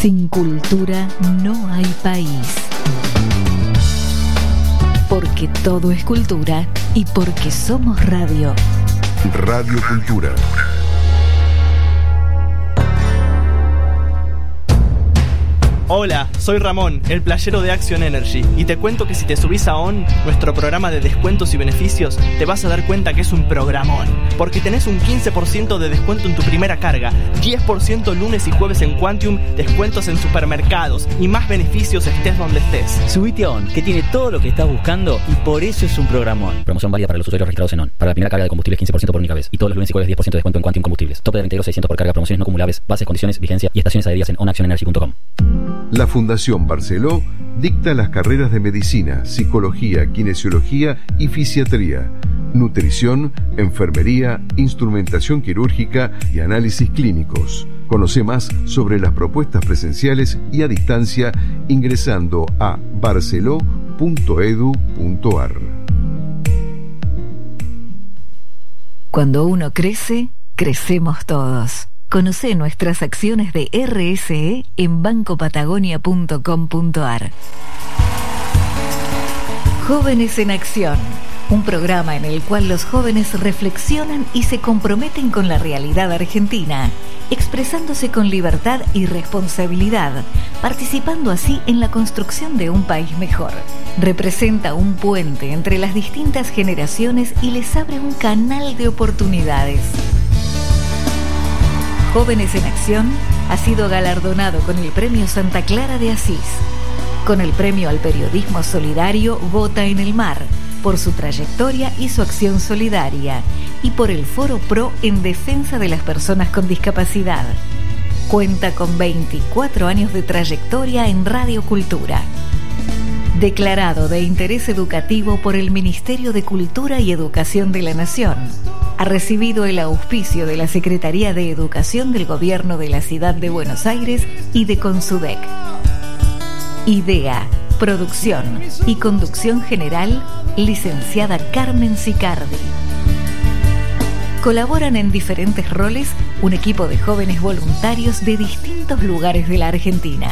Sin cultura no hay país. Porque todo es cultura y porque somos radio. Radio Cultura. Hola, soy Ramón, el playero de Action Energy, y te cuento que si te subís a ON, nuestro programa de descuentos y beneficios, te vas a dar cuenta que es un programón, porque tenés un 15% de descuento en tu primera carga, 10% lunes y jueves en Quantium, descuentos en supermercados y más beneficios estés donde estés. Subite a ON, que tiene todo lo que estás buscando y por eso es un programón. Promoción válida para los usuarios registrados en ON. Para la primera carga de combustibles 15% por única vez, y todos los lunes y jueves 10% de descuento en Quantium Combustibles. Tope de reintegro 600 por carga, promociones no acumulables, bases, condiciones, vigencia y estaciones adheridas en onactionenergy.com. La Fundación Barceló dicta las carreras de medicina, psicología, kinesiología y fisiatría, nutrición, enfermería, instrumentación quirúrgica y análisis clínicos. Conoce más sobre las propuestas presenciales y a distancia ingresando a barceló.edu.ar. Cuando uno crece, crecemos todos. Conoce nuestras acciones de RSE en bancopatagonia.com.ar. Jóvenes en Acción, un programa en el cual los jóvenes reflexionan y se comprometen con la realidad argentina, expresándose con libertad y responsabilidad, participando así en la construcción de un país mejor. Representa un puente entre las distintas generaciones y les abre un canal de oportunidades. Jóvenes en Acción ha sido galardonado con el Premio Santa Clara de Asís, con el Premio al Periodismo Solidario Vota en el Mar, por su trayectoria y su acción solidaria, y por el Foro Pro en defensa de las personas con discapacidad. Cuenta con 24 años de trayectoria en Radio Cultura. Declarado de interés educativo por el Ministerio de Cultura y Educación de la Nación. Ha recibido el auspicio de la Secretaría de Educación del Gobierno de la Ciudad de Buenos Aires y de Consudec. Idea, producción y conducción general, licenciada Carmen Sicardi. Colaboran en diferentes roles un equipo de jóvenes voluntarios de distintos lugares de la Argentina.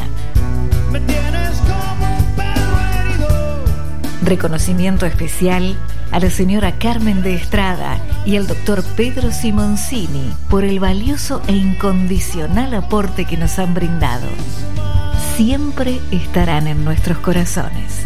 Reconocimiento especial a la señora Carmen de Estrada y al doctor Pedro Simoncini por el valioso e incondicional aporte que nos han brindado. Siempre estarán en nuestros corazones.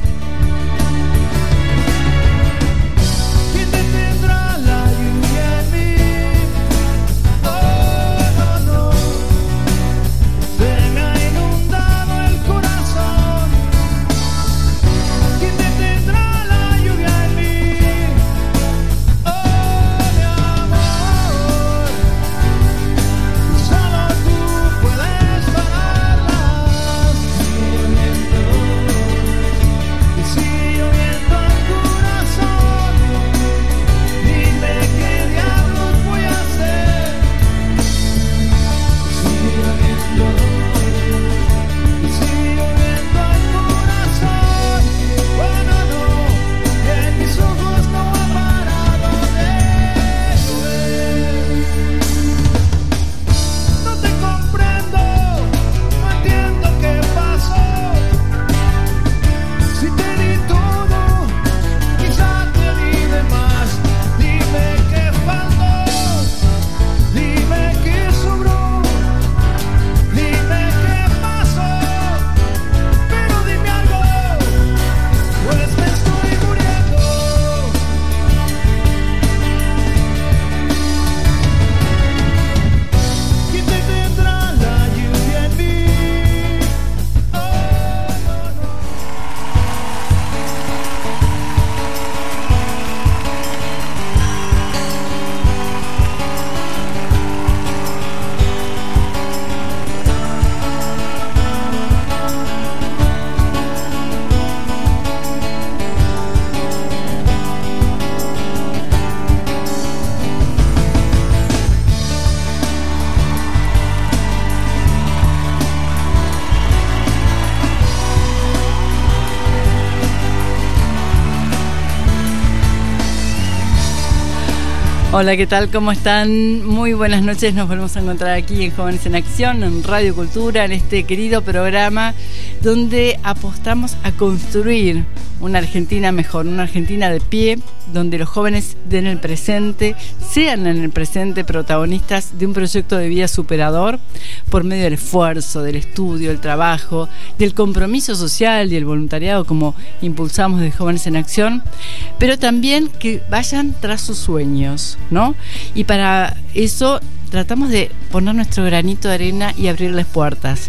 Hola, ¿qué tal? ¿Cómo están? Muy buenas noches. Nos volvemos a encontrar aquí en Jóvenes en Acción, en Radio Cultura, en este querido programa donde apostamos a construir una Argentina mejor, una Argentina de pie, donde los jóvenes den el presente, sean en el presente protagonistas de un proyecto de vida superador por medio del esfuerzo, del estudio, del trabajo, del compromiso social y el voluntariado como impulsamos de Jóvenes en Acción, pero también que vayan tras sus sueños, ¿no? Y para eso tratamos de poner nuestro granito de arena y abrirles puertas.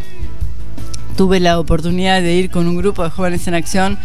Tuve la oportunidad de ir con un grupo de Jóvenes en Acción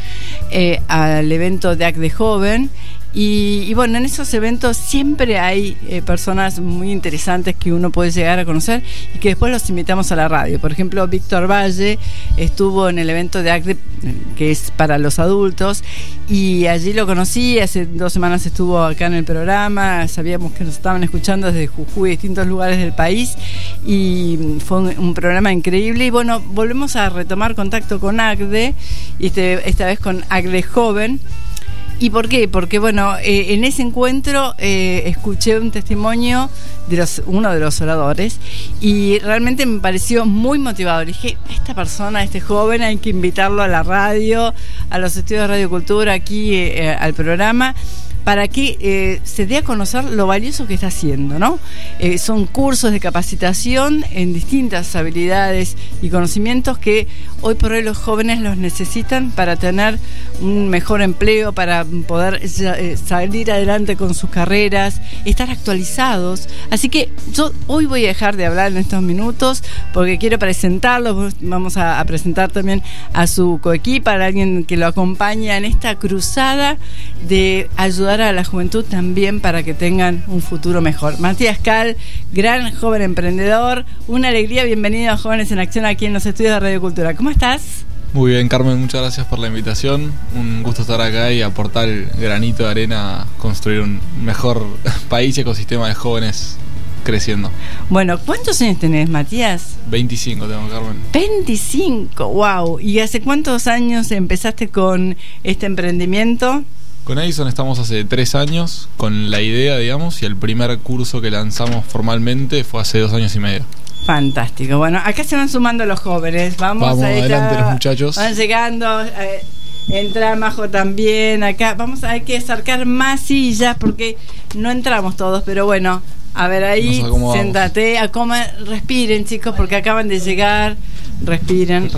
al evento de ACDE Joven y bueno, en esos eventos siempre hay personas muy interesantes que uno puede llegar a conocer y que después los invitamos a la radio. Por ejemplo, Víctor Valle estuvo en el evento de ACDE, que es para los adultos, y allí lo conocí. Hace 2 semanas estuvo acá en el programa, sabíamos que nos estaban escuchando desde Jujuy y distintos lugares del país, y fue un programa increíble. Y bueno, volvemos a retomar contacto con ACDE, y esta vez con ACDE Joven. ¿Y por qué? Porque bueno, en ese encuentro escuché un testimonio de uno de los oradores y realmente me pareció muy motivador. Dije, esta persona, este joven, hay que invitarlo a la radio, a los estudios de Radio Cultura, aquí al programa, para que se dé a conocer lo valioso que está haciendo, ¿no? Son cursos de capacitación en distintas habilidades y conocimientos que hoy por hoy los jóvenes los necesitan para tener un mejor empleo, para poder salir adelante con sus carreras, estar actualizados. Así que yo hoy voy a dejar de hablar en estos minutos porque quiero presentarlos. Vamos a presentar también a su coequipa, a alguien que lo acompaña en esta cruzada de ayudar a la juventud también para que tengan un futuro mejor. Matías Cal, gran joven emprendedor, una alegría, bienvenido a Jóvenes en Acción aquí en los estudios de Radio Cultura. ¿Cómo estás? Muy bien, Carmen, muchas gracias por la invitación. Un gusto estar acá y aportar el granito de arena a construir un mejor país y ecosistema de jóvenes creciendo. Bueno, ¿cuántos años tenés, Matías? 25 tengo, Carmen. 25, wow. ¿Y hace cuántos años empezaste con este emprendimiento? Con Edison estamos hace 3 años con la idea, digamos, y el primer curso que lanzamos formalmente fue hace 2 años y medio. Fantástico. Bueno, acá se van sumando los jóvenes. Vamos adelante los muchachos. Van llegando. Entra Majo también. Acá hay que acercar más sillas porque no entramos todos, pero bueno. A ver ahí, siéntate, respiren, chicos, porque acaban de llegar. Respiren.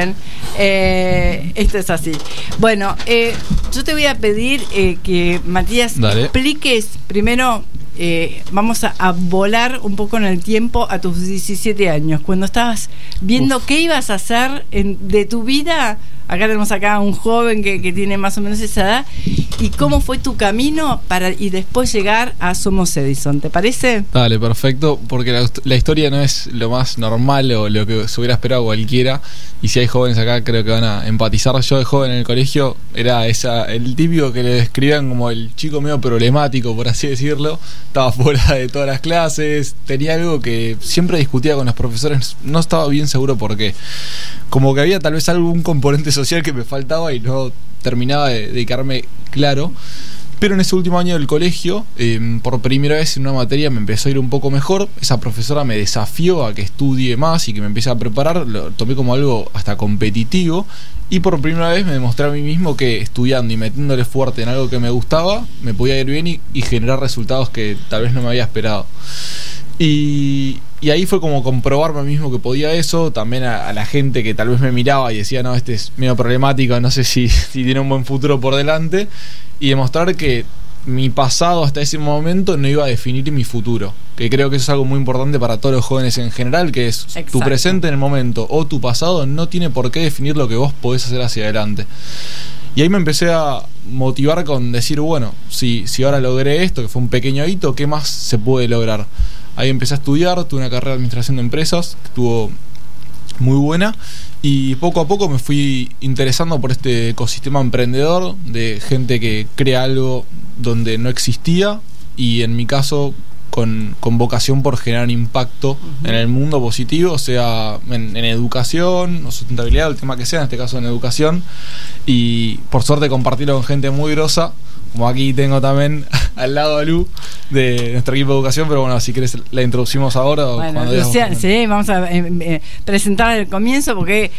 Esto es así. Bueno, yo te voy a pedir que, Matías, expliques primero. Vamos a volar un poco en el tiempo a tus 17 años, cuando estabas viendo qué ibas a hacer de tu vida. Acá tenemos a un joven que tiene más o menos esa edad. ¿Y cómo fue tu camino y después llegar a Somos Edison? ¿Te parece? Dale, perfecto, porque la historia no es lo más normal o lo que se hubiera esperado cualquiera. Y si hay jóvenes acá, creo que van a empatizar. Yo de joven en el colegio era el típico que le describían como el chico medio problemático, por así decirlo. Estaba fuera de todas las clases, tenía algo que siempre discutía con los profesores, no estaba bien seguro por qué. Como que había tal vez algún componente social que me faltaba y no terminaba de quedarme claro. Pero en ese último año del colegio, por primera vez en una materia me empezó a ir un poco mejor. Esa profesora me desafió a que estudie más y que me empiece a preparar. Lo tomé como algo hasta competitivo. Y por primera vez me demostré a mí mismo que estudiando y metiéndole fuerte en algo que me gustaba, me podía ir bien y generar resultados que tal vez no me había esperado. Y ahí fue como comprobarme a mí mismo que podía eso. También a la gente que tal vez me miraba y decía, no, este es medio problemático, no sé si tiene un buen futuro por delante. Y demostrar que mi pasado hasta ese momento no iba a definir mi futuro. Que creo que eso es algo muy importante para todos los jóvenes en general, que es tu presente en el momento o tu pasado no tiene por qué definir lo que vos podés hacer hacia adelante. Y ahí me empecé a motivar con decir, bueno, si ahora logré esto, que fue un pequeño hito, ¿qué más se puede lograr? Ahí empecé a estudiar, tuve una carrera de administración de empresas, que estuvo muy buena, y poco a poco me fui interesando por este ecosistema emprendedor de gente que crea algo donde no existía, y en mi caso con vocación por generar impacto en el mundo positivo, sea en educación o sustentabilidad, el tema que sea, en este caso en educación, y por suerte compartirlo con gente muy grosa, como aquí tengo también al lado de Lu, de nuestro equipo de educación, pero bueno, si querés la introducimos ahora o bueno, cuando Luciana, sí, vamos a presentar el comienzo porque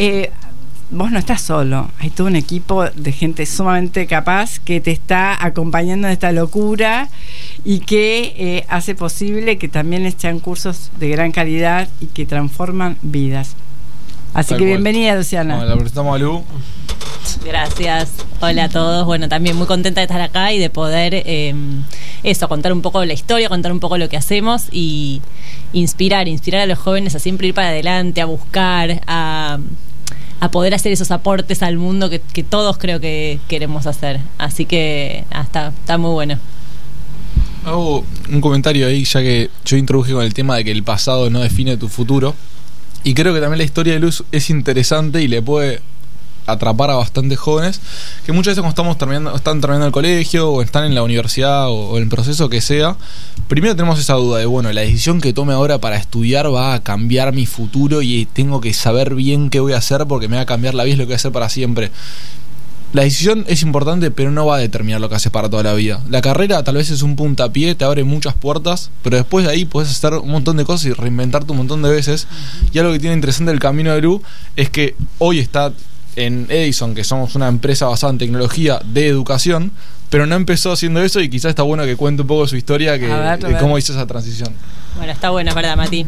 vos no estás solo, hay todo un equipo de gente sumamente capaz que te está acompañando en esta locura y que hace posible que también sean cursos de gran calidad y que transforman vidas. Así que bienvenida, Luciana. Bueno, la presentamos a Lu. Gracias, hola a todos. Bueno, también muy contenta de estar acá y de poder contar un poco la historia, contar un poco lo que hacemos y inspirar a los jóvenes a siempre ir para adelante, a buscar, a poder hacer esos aportes al mundo que todos creo que queremos hacer. Así que está muy bueno. Hago un comentario ahí, ya que yo introduje con el tema de que el pasado no define tu futuro. Y creo que también la historia de Luz es interesante y le puede atrapar a bastantes jóvenes que muchas veces cuando están terminando el colegio o están en la universidad o en el proceso que sea, primero tenemos esa duda de, bueno, la decisión que tome ahora para estudiar va a cambiar mi futuro y tengo que saber bien qué voy a hacer porque me va a cambiar la vida, es lo que voy a hacer para siempre. La decisión es importante, pero no va a determinar lo que haces para toda la vida. La carrera tal vez es un puntapié, te abre muchas puertas, pero después de ahí puedes hacer un montón de cosas y reinventarte un montón de veces. Y algo que tiene interesante el camino de Lu es que hoy está en Edison, que somos una empresa basada en tecnología de educación, pero no empezó haciendo eso y quizás está bueno que cuente un poco de su historia, de cómo hizo esa transición. Bueno, está buena, ¿verdad, Mati?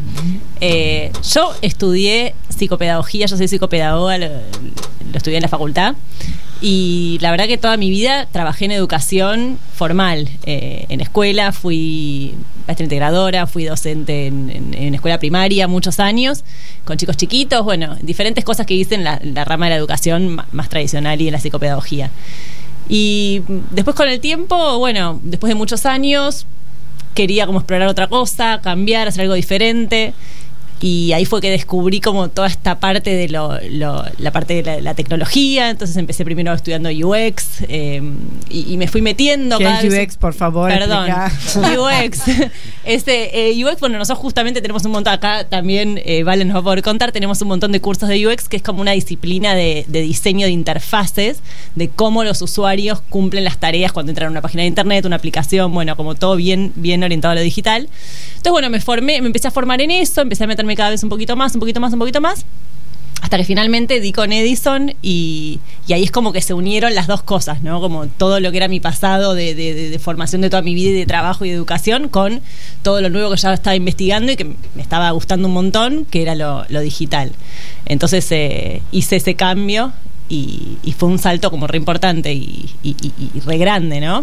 Yo estudié psicopedagogía, yo soy psicopedagoga, lo estudié en la facultad. Y la verdad que toda mi vida trabajé en educación formal, en escuela, fui maestra integradora, fui docente en escuela primaria muchos años, con chicos chiquitos, bueno, diferentes cosas que hice en la rama de la educación más tradicional y en la psicopedagogía. Y después con el tiempo, bueno, después de muchos años, quería como explorar otra cosa, cambiar, hacer algo diferente. Y ahí fue que descubrí como toda esta parte de la parte de la tecnología. Entonces empecé primero estudiando UX y me fui metiendo. ¿Qué es UX, por favor? Perdón, UX. UX, bueno, nosotros justamente tenemos un montón acá, también Vale nos va a poder contar, tenemos un montón de cursos de UX que es como una disciplina de diseño de interfaces, de cómo los usuarios cumplen las tareas cuando entran a una página de internet, una aplicación, bueno, como todo bien orientado a lo digital. Entonces, bueno, me empecé a formar en eso, empecé a meterme cada vez un poquito más, hasta que finalmente di con Edison y ahí es como que se unieron las dos cosas, ¿no? Como todo lo que era mi pasado de formación de toda mi vida y de trabajo y de educación con todo lo nuevo que ya estaba investigando y que me estaba gustando un montón, que era lo digital. Entonces hice ese cambio y fue un salto como re importante y re grande, ¿no?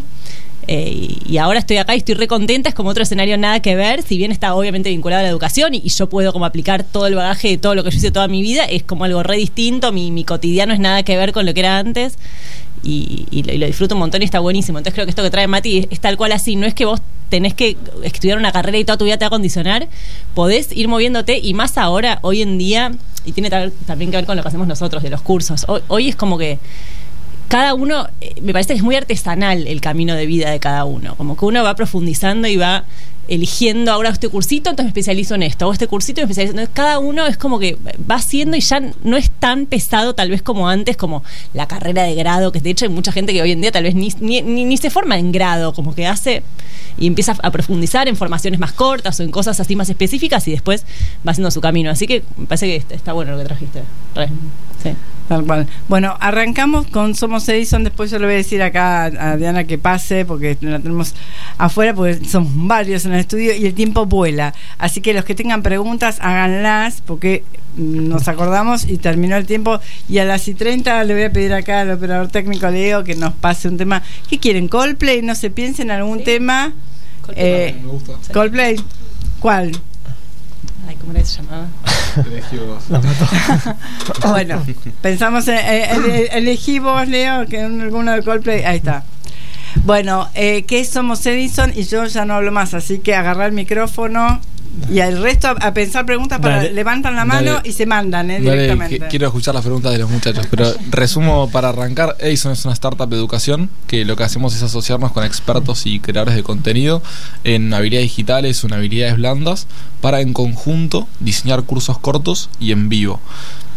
Y ahora estoy acá y estoy re contenta, es como otro escenario nada que ver, si bien está obviamente vinculado a la educación y yo puedo como aplicar todo el bagaje de todo lo que yo hice toda mi vida, es como algo re distinto, mi cotidiano es nada que ver con lo que era antes y lo disfruto un montón y está buenísimo. Entonces creo que esto que trae Mati es tal cual así, no es que vos tenés que estudiar una carrera y toda tu vida te va a condicionar, podés ir moviéndote y más ahora, hoy en día, y tiene también que ver con lo que hacemos nosotros de los cursos, hoy es como que cada uno, me parece que es muy artesanal el camino de vida de cada uno, como que uno va profundizando y va eligiendo, ahora este cursito, entonces me especializo en esto, o este cursito me especializo, entonces cada uno es como que va haciendo y ya no es tan pesado tal vez como antes, como la carrera de grado, que de hecho hay mucha gente que hoy en día tal vez ni se forma en grado, como que hace y empieza a profundizar en formaciones más cortas o en cosas así más específicas y después va haciendo su camino, así que me parece que está bueno lo que trajiste. Sí. Tal cual. Bueno, arrancamos con Somos Edison, después yo le voy a decir acá a Diana que pase, porque la tenemos afuera, porque somos varios en el estudio y el tiempo vuela. Así que los que tengan preguntas, háganlas, porque nos acordamos y terminó el tiempo. Y a las 30 le voy a pedir acá al operador técnico Leo que nos pase un tema. ¿Qué quieren? ¿Coldplay? No se piensen en algún tema. Me gusta. ¿Coldplay? ¿Cuál? Ay, ¿cómo era que se llamaba? Bueno, pensamos elegí vos, Leo, que en alguno de Coldplay. Ahí está. Bueno, ¿qué Somos Edison? Y yo ya no hablo más, así que agarrar el micrófono y al resto a pensar preguntas para levantan la mano y se mandan directamente. Quiero escuchar las preguntas de los muchachos, pero resumo para arrancar. Edison es una startup de educación que lo que hacemos es asociarnos con expertos y creadores de contenido en habilidades digitales o en habilidades blandas para en conjunto diseñar cursos cortos y en vivo.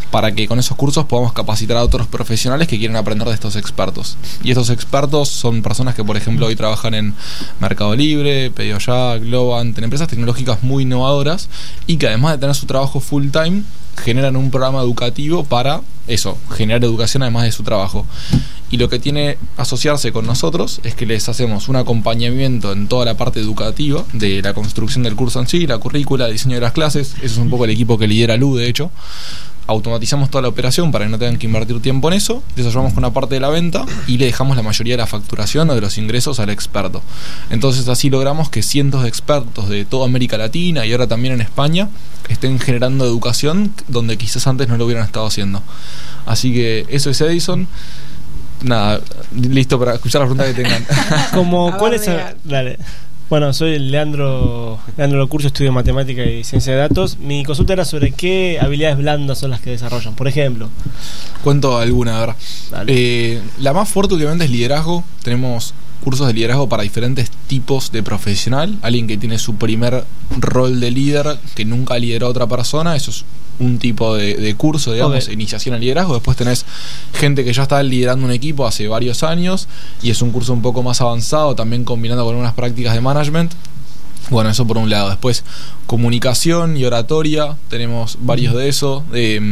para que con esos cursos podamos capacitar a otros profesionales que quieren aprender de estos expertos. Y estos expertos son personas que, por ejemplo, hoy trabajan en Mercado Libre, Pedido Ya, Globant, en empresas tecnológicas muy innovadoras y que además de tener su trabajo full time, generan un programa educativo para eso, generar educación además de su trabajo. Y lo que tiene asociarse con nosotros es que les hacemos un acompañamiento en toda la parte educativa de la construcción del curso en sí, la currícula, el diseño de las clases. Eso es un poco el equipo que lidera Lu, de hecho. Automatizamos toda la operación para que no tengan que invertir tiempo en eso, les ayudamos con una parte de la venta y le dejamos la mayoría de la facturación o de los ingresos al experto. Entonces así logramos que cientos de expertos de toda América Latina y ahora también en España estén generando educación donde quizás antes no lo hubieran estado haciendo. Así que eso es Edison. Nada, listo para escuchar la pregunta que tengan. ¿Cuál es? Dale. Bueno, soy Leandro Locurcio, estudio matemática y ciencia de datos. Mi consulta era sobre qué habilidades blandas son las que desarrollan. Por ejemplo, cuento alguna, a ver. La más fuerte obviamente es liderazgo. Tenemos cursos de liderazgo para diferentes tipos de profesional. Alguien que tiene su primer rol de líder, que nunca lideró a otra persona, eso es un tipo de curso, digamos, iniciación al liderazgo. Después tenés gente que ya está liderando un equipo hace varios años y es un curso un poco más avanzado, también combinando con unas prácticas de management. Bueno, eso por un lado. Después, comunicación y oratoria, tenemos varios de eso,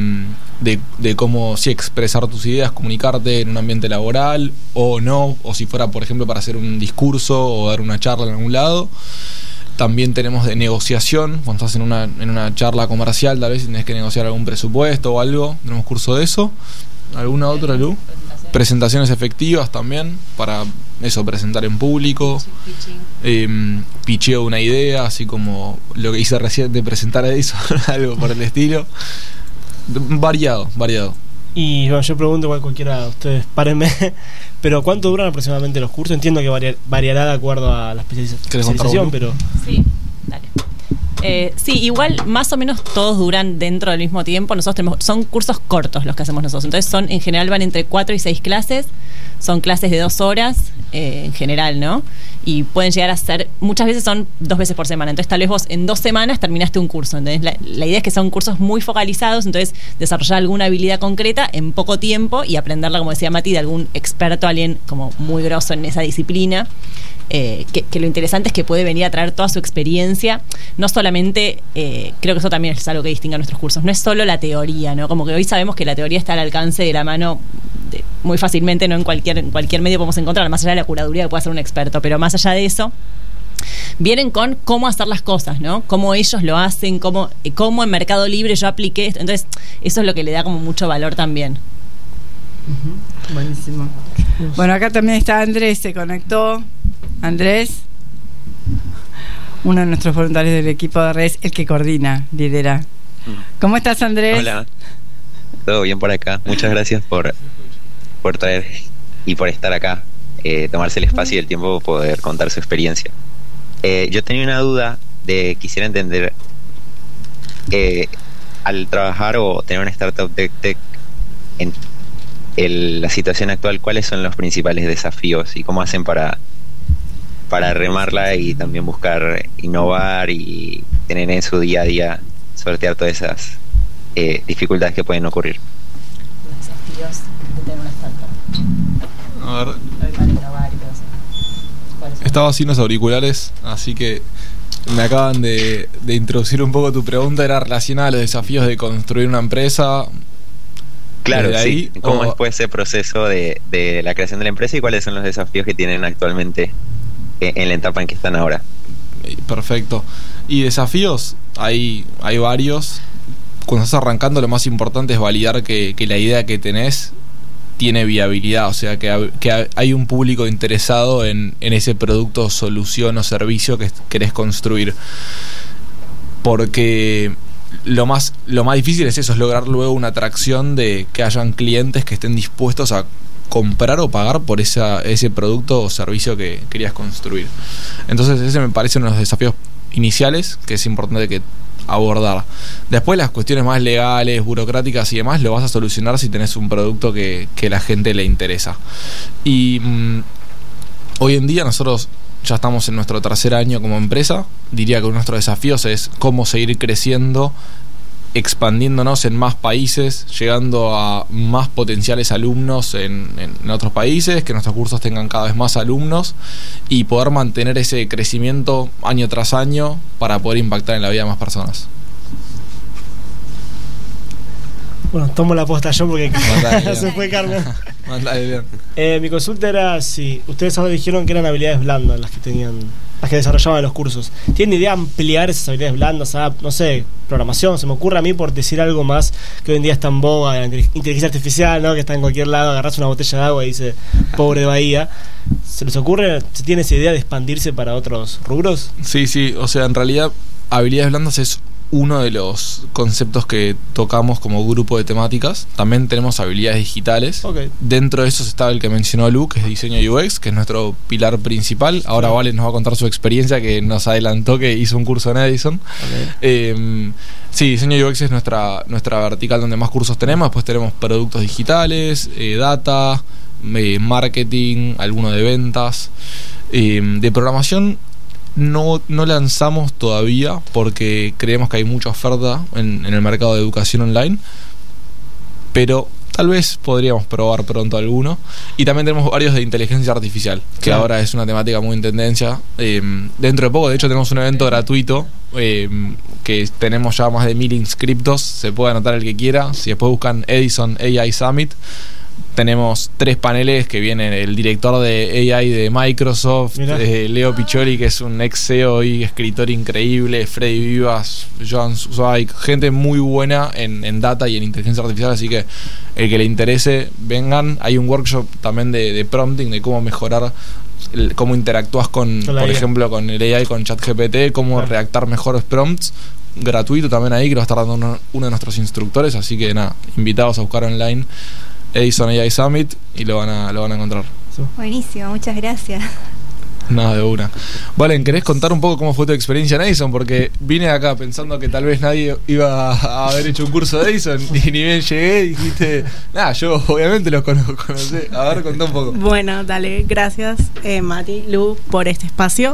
de cómo expresar tus ideas, comunicarte en un ambiente laboral o no, o si fuera, por ejemplo, para hacer un discurso o dar una charla en algún lado. También tenemos de negociación, cuando estás en una charla comercial, tal vez tenés que negociar algún presupuesto o algo, tenemos curso de eso. ¿Alguna otra, Lu? Presentaciones efectivas también, para eso, presentar en público. Picheo una idea, así como lo que hice recién de presentar a Edison, algo por el estilo. Variado. Y bueno, yo pregunto, igual cualquiera de ustedes, párenme, pero ¿cuánto duran aproximadamente los cursos? Entiendo que variará de acuerdo a la especialización, pero... Sí, dale. Sí, igual más o menos todos duran dentro del mismo tiempo. Nosotros son cursos cortos los que hacemos nosotros. Entonces en general van entre 4 y 6 clases. Son clases de 2 horas en general, ¿no? Y pueden llegar a ser, muchas veces son 2 veces por semana. Entonces tal vez vos en 2 semanas terminaste un curso. ¿Entendés? La idea es que son cursos muy focalizados. Entonces desarrollar alguna habilidad concreta en poco tiempo y aprenderla, como decía Mati, de algún experto, alguien como muy grosso en esa disciplina. Que lo interesante es que puede venir a traer toda su experiencia. No solamente, creo que eso también es algo que distingue a nuestros cursos, no es solo la teoría, ¿no? Como que hoy sabemos que la teoría está al alcance de la mano muy fácilmente, ¿no? En cualquier medio podemos encontrar, más allá de la curaduría que puede hacer un experto, pero más allá de eso vienen con cómo hacer las cosas, ¿no? Cómo ellos lo hacen, cómo en Mercado Libre yo apliqué esto. Entonces eso es lo que le da como mucho valor también. Buenísimo. Bueno, acá también está Andrés, se conectó. Andrés, uno de nuestros voluntarios del equipo de redes, el que coordina, lidera. ¿Cómo estás, Andrés? Hola, todo bien por acá. Muchas gracias por traer y por estar acá, tomarse el espacio y el tiempo poder contar su experiencia. Yo tenía una duda quisiera entender, al trabajar o tener una startup de tech en la situación actual, ¿cuáles son los principales desafíos y cómo hacen para remarla y también buscar innovar y tener en su día a día, sortear todas esas dificultades que pueden ocurrir? Los desafíos de tener una startup. A ver. Para innovar y todo eso. Estaba sin los auriculares, así que me acaban de introducir un poco tu pregunta. Era relacionada a los desafíos de construir una empresa. Claro, sí. ¿Cómo es pues ese proceso de la creación de la empresa y cuáles son los desafíos que tienen actualmente en la etapa en que están ahora? Perfecto. Y desafíos, hay varios. Cuando estás arrancando, lo más importante es validar que la idea que tenés tiene viabilidad, o sea, que hay un público interesado en ese producto, solución o servicio que querés construir. Porque lo más difícil es eso, es lograr luego una atracción de que hayan clientes que estén dispuestos a comprar o pagar por ese producto o servicio que querías construir. Entonces ese me parece uno de los desafíos iniciales que es importante que abordar. Después las cuestiones más legales, burocráticas y demás lo vas a solucionar si tenés un producto que la gente le interesa. Y hoy en día nosotros ya estamos en nuestro 3er año como empresa. Diría que uno de nuestros desafíos es cómo seguir creciendo expandiéndonos en más países, llegando a más potenciales alumnos en otros países, que nuestros cursos tengan cada vez más alumnos y poder mantener ese crecimiento año tras año para poder impactar en la vida de más personas. Bueno, tomo la posta yo porque Mandale, se fue Carmen. Mandale, bien. Mi consulta era si ustedes ahora dijeron que eran habilidades blandas las que desarrollaban los cursos. ¿Tienen idea de ampliar esas habilidades blandas a, no sé, programación? Se me ocurre a mí, por decir algo más que hoy en día está en boga, la inteligencia artificial, ¿no? Que está en cualquier lado, agarras una botella de agua y dice pobre Bahía. ¿Se les ocurre, se tiene esa idea de expandirse para otros rubros? Sí, o sea, en realidad habilidades blandas es uno de los conceptos que tocamos como grupo de temáticas. También tenemos habilidades digitales. Okay. Dentro de esos está el que mencionó Lu, que es diseño UX, que es nuestro pilar principal. Ahora Vale nos va a contar su experiencia, que nos adelantó que hizo un curso en Edison. Okay. Sí, diseño UX es nuestra vertical donde más cursos tenemos. Después tenemos productos digitales, data, marketing, alguno de ventas. De programación no lanzamos todavía porque creemos que hay mucha oferta en el mercado de educación online, pero tal vez podríamos probar pronto alguno. Y también tenemos varios de inteligencia artificial, que ahora es una temática muy en tendencia. Dentro de poco, de hecho, tenemos un evento gratuito que tenemos ya más de 1000 inscriptos. Se puede anotar el que quiera. Si después buscan Edison AI Summit, tenemos 3 paneles que vienen el director de AI de Microsoft, Leo Piccioli, que es un ex CEO y escritor increíble, Freddy Vivas, Joan Zweig, gente muy buena en data y en inteligencia artificial, así que el que le interese, vengan. Hay un workshop también de prompting, de cómo mejorar, cómo interactúas por ejemplo, con el AI, con ChatGPT, cómo redactar mejores prompts, gratuito también ahí, que lo va a estar dando uno de nuestros instructores, así que nada, invitados a buscar online Edison AI Summit y lo van a encontrar. Buenísimo, muchas gracias. Nada, de una. Valen, ¿querés contar un poco cómo fue tu experiencia en Edison? Porque vine acá pensando que tal vez nadie iba a haber hecho un curso de Edison y ni bien llegué y dijiste, yo obviamente los conocé. A ver, contá un poco. Bueno, dale, gracias Mati, Lu, por este espacio.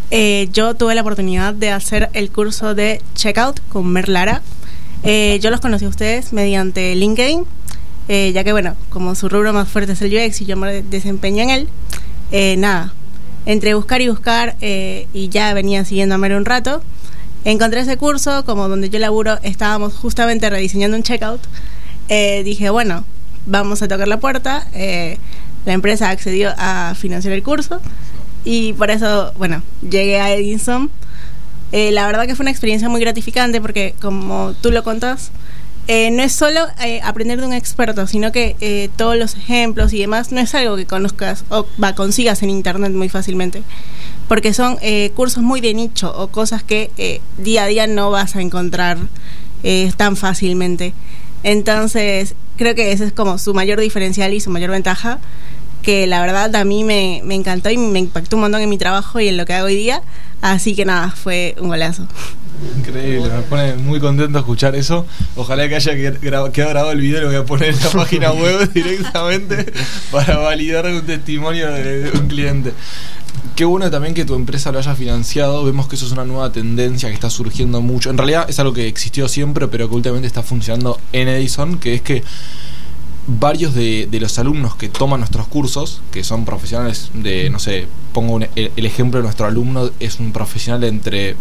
Yo tuve la oportunidad de hacer el curso de Checkout con Mer Lara. Yo los conocí a ustedes mediante LinkedIn. Ya que bueno, como su rubro más fuerte es el UX y yo me desempeño en él, entre buscar y buscar, y ya venía siguiendo a Mer un rato, encontré ese curso, como donde yo laburo estábamos justamente rediseñando un checkout. Dije, bueno, vamos a tocar la puerta. La empresa accedió a financiar el curso y por eso, bueno, llegué a Edison. La verdad que fue una experiencia muy gratificante porque, como tú lo contás, no es solo aprender de un experto, sino que todos los ejemplos y demás no es algo que conozcas o consigas en internet muy fácilmente, porque son cursos muy de nicho o cosas que día a día no vas a encontrar tan fácilmente. Entonces creo que ese es como su mayor diferencial y su mayor ventaja, que la verdad a mí me encantó y me impactó un montón en mi trabajo y en lo que hago hoy día. Así que nada, fue un golazo. Increíble, me pone muy contento escuchar eso. Ojalá que haya quedado grabado el video, lo voy a poner en la página web directamente para validar un testimonio de un cliente. Qué bueno también que tu empresa lo haya financiado. Vemos que eso es una nueva tendencia que está surgiendo mucho. En realidad es algo que existió siempre, pero que últimamente está funcionando en Edison, que es que varios de los alumnos que toman nuestros cursos, que son profesionales de, no sé, pongo el ejemplo de nuestro alumno, es un profesional de entre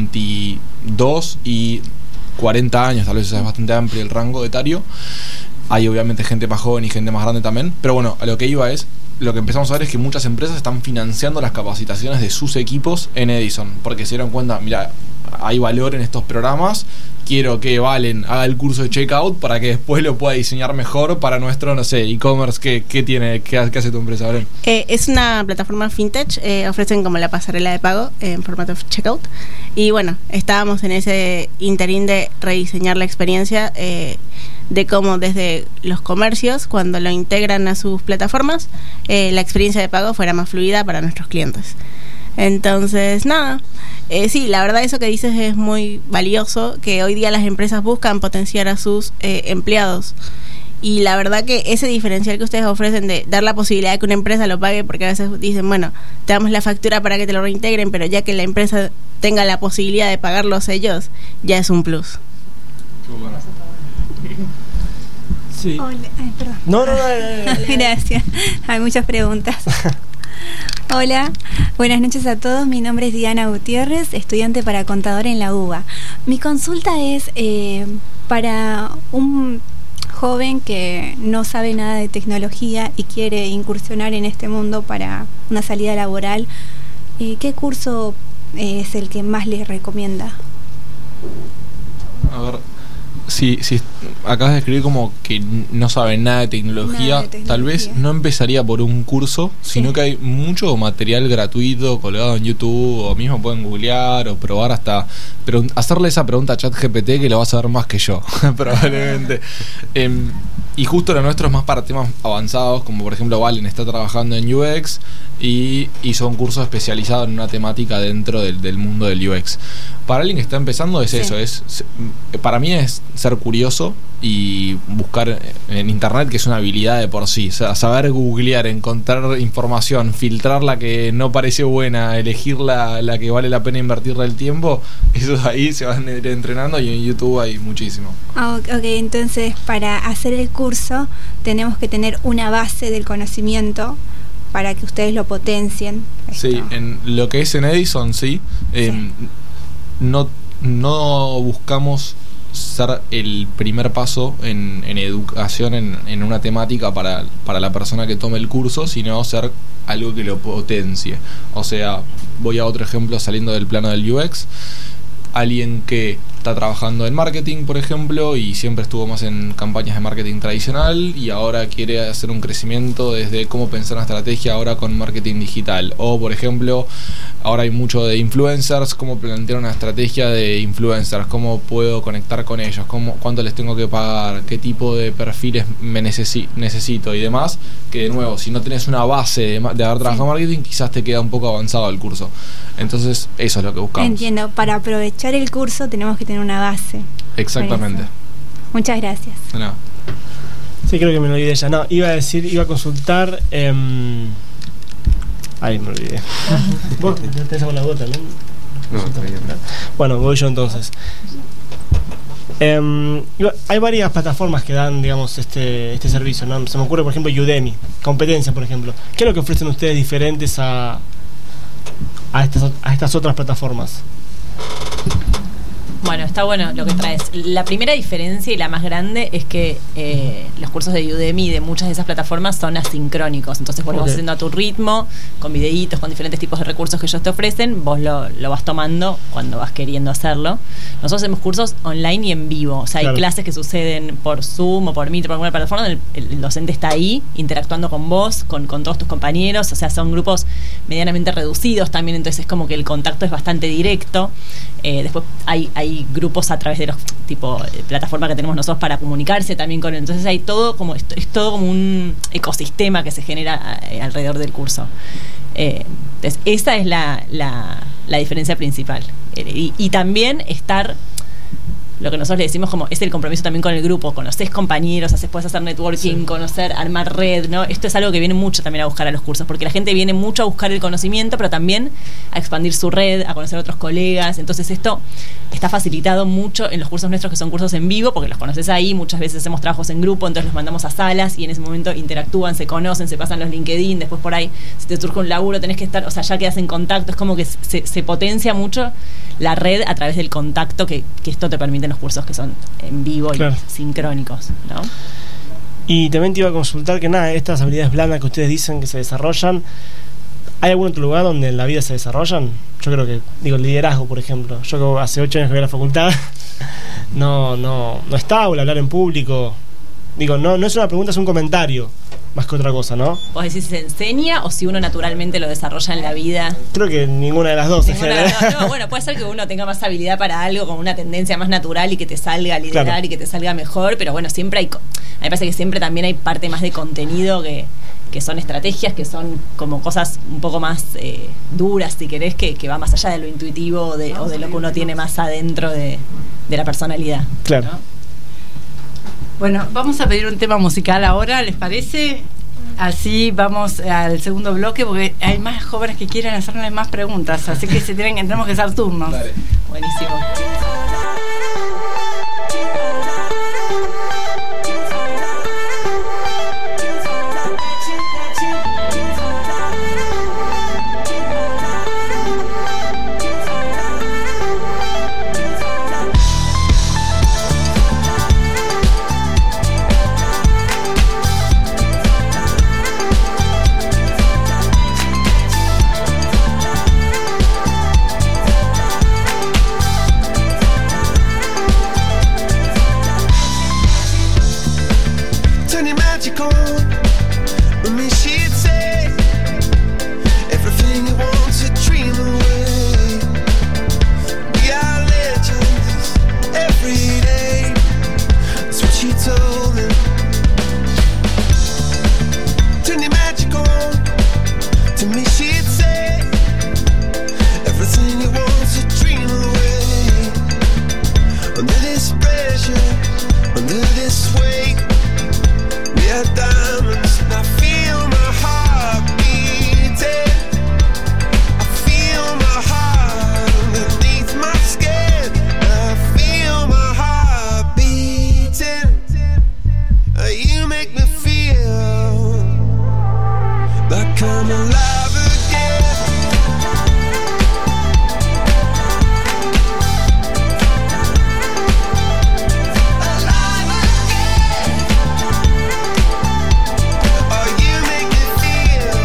22 y 40 años, tal vez es bastante amplio el rango etario. Hay obviamente gente más joven y gente más grande también, pero bueno, a lo que iba es, lo que empezamos a ver es que muchas empresas están financiando las capacitaciones de sus equipos en Edison, porque se dieron cuenta, mira, hay valor en estos programas, quiero que Valen haga el curso de Checkout para que después lo pueda diseñar mejor para nuestro, no sé, e-commerce. ¿Qué hace tu empresa, Valen? Es una plataforma fintech, ofrecen como la pasarela de pago en formato Checkout, y bueno, estábamos en ese interín de rediseñar la experiencia, de cómo desde los comercios, cuando lo integran a sus plataformas, la experiencia de pago fuera más fluida para nuestros clientes. Entonces, nada, sí, la verdad eso que dices es muy valioso, que hoy día las empresas buscan potenciar a sus empleados. Y la verdad que ese diferencial que ustedes ofrecen de dar la posibilidad de que una empresa lo pague, porque a veces dicen, bueno, te damos la factura para que te lo reintegren, pero ya que la empresa tenga la posibilidad de pagarlos ellos, ya es un plus. Sí. Hola, perdón. No. Gracias. Hay muchas preguntas. Hola, buenas noches a todos. Mi nombre es Diana Gutiérrez, estudiante para contador en la UBA. Mi consulta es para un joven que no sabe nada de tecnología y quiere incursionar en este mundo para una salida laboral. ¿Qué curso es el que más les recomienda? A ver, si acabas de escribir como que no saben nada de tecnología, tal vez no empezaría por un curso, sino que hay mucho material gratuito colgado en YouTube, o mismo pueden googlear o probar hasta hacerle esa pregunta a ChatGPT, que lo va a saber más que yo, probablemente. Y justo lo nuestro es más para temas avanzados, como por ejemplo Valen está trabajando en UX y hizo un curso especializado en una temática dentro del mundo del UX. Para alguien que está empezando es eso, para mí es ser curioso y buscar en internet, que es una habilidad de por sí, o sea, saber googlear, encontrar información, filtrar la que no parece buena, elegir la que vale la pena invertirle el tiempo. Eso ahí se van entrenando, y en YouTube hay muchísimo. Ok, entonces para hacer el curso tenemos que tener una base del conocimiento para que ustedes lo potencien. Sí, en lo que es en Edison, sí. No buscamos ser el primer paso en educación en una temática para la persona que tome el curso, sino ser algo que lo potencie. O sea, voy a otro ejemplo saliendo del plano del UX. Alguien que está trabajando en marketing, por ejemplo, y siempre estuvo más en campañas de marketing tradicional, y ahora quiere hacer un crecimiento desde cómo pensar una estrategia ahora con marketing digital. O, por ejemplo, ahora hay mucho de influencers, cómo plantear una estrategia de influencers, cómo puedo conectar con ellos, cuánto les tengo que pagar, qué tipo de perfiles me necesito y demás. Que de nuevo, si no tenés una base de haber trabajado en marketing, quizás te queda un poco avanzado el curso. Entonces eso es lo que buscamos. Entiendo, para aprovechar el curso tenemos que tener una base. Exactamente. Muchas gracias. No. Sí, creo que me lo olvidé ya. No, iba a consultar. Ay, me olvidé. ¿Vos tenés alguna duda también? No, bueno, voy yo entonces. Hay varias plataformas que dan, digamos, este servicio, ¿no? Se me ocurre, por ejemplo, Udemy, competencia, por ejemplo. ¿Qué es lo que ofrecen ustedes diferentes a estas otras plataformas? Bueno, está bueno lo que traes. La primera diferencia y la más grande es que los cursos de Udemy y de muchas de esas plataformas son asincrónicos. Entonces vos lo vas haciendo a tu ritmo, con videitos, con diferentes tipos de recursos que ellos te ofrecen. Vos lo vas tomando cuando vas queriendo hacerlo. Nosotros hacemos cursos online y en vivo. O sea, hay clases que suceden por Zoom o por Meet, por alguna plataforma, donde el docente está ahí interactuando con vos, con todos tus compañeros. O sea, son grupos medianamente reducidos también, entonces es como que el contacto es bastante directo. Después hay grupos a través de los plataformas que tenemos nosotros para comunicarse también con él. Entonces hay todo como es todo como un ecosistema que se genera alrededor del curso. Entonces esa es la diferencia principal. Y también estar, lo que nosotros le decimos como es el compromiso también con el grupo. Conocés compañeros, puedes hacer networking, conocer, armar red, ¿no? Esto es algo que viene mucho también a buscar a los cursos, porque la gente viene mucho a buscar el conocimiento, pero también a expandir su red, a conocer a otros colegas. Entonces esto está facilitado mucho en los cursos nuestros, que son cursos en vivo, porque los conoces ahí. Muchas veces hacemos trabajos en grupo, entonces los mandamos a salas y en ese momento interactúan, se conocen, se pasan los LinkedIn. Después por ahí, si te surge un laburo, tenés que estar, o sea, ya quedas en contacto. Es como que se potencia mucho la red a través del contacto que esto te permite en los cursos que son en vivo y sincrónicos, ¿no? Y también te iba a consultar que estas habilidades blandas que ustedes dicen que se desarrollan, ¿hay algún otro lugar donde en la vida se desarrollan? Yo creo que, el liderazgo, por ejemplo. Yo hace 8 años que voy a la facultad, no está hablar en público. No es una pregunta, es un comentario, más que otra cosa, ¿no? ¿Vos decís se enseña o si uno naturalmente lo desarrolla en la vida? Creo que ninguna de las dos. No, bueno, puede ser que uno tenga más habilidad para algo, con una tendencia más natural y que te salga a liderar y que te salga mejor, pero bueno, siempre a mí me parece que siempre también hay parte más de contenido que son estrategias, que son como cosas un poco más duras, si querés, que va más allá de lo intuitivo o de lo que uno tiene más adentro de la personalidad. Claro. ¿No? Bueno, vamos a pedir un tema musical ahora, ¿les parece? Así vamos al segundo bloque, porque hay más jóvenes que quieren hacerles más preguntas, así que tenemos que hacer turnos. Dale. Buenísimo. magic on. With me she'd say everything you want to dream away. We are legends every day. That's what she told me. Turn your magic on. To me she'd say everything you want to dream away. Under this pressure, under this weight, we are diamonds. And I feel my heart beating. I feel my heart underneath my skin. I feel my heart beating. You make me feel like I'm alive again. Alive again. Oh, you make me feel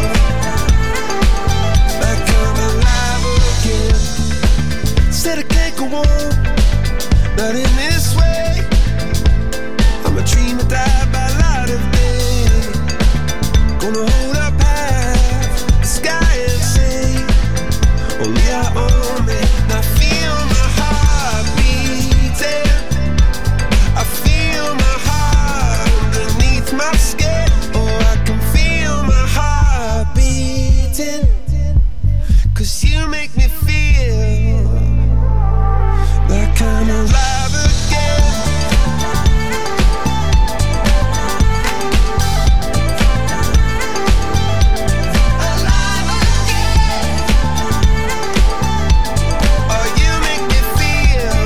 like I'm alive again. Said I can't go on, not in this way. I'm a dream that died by light of day. Gonna hold up half the sky and say, only I own it. And I feel my heart beating. I feel my heart underneath my skin. Oh, I can feel my heart beating. 'Cause you make me feel like I'm alive again. Alive again. Oh, you make me feel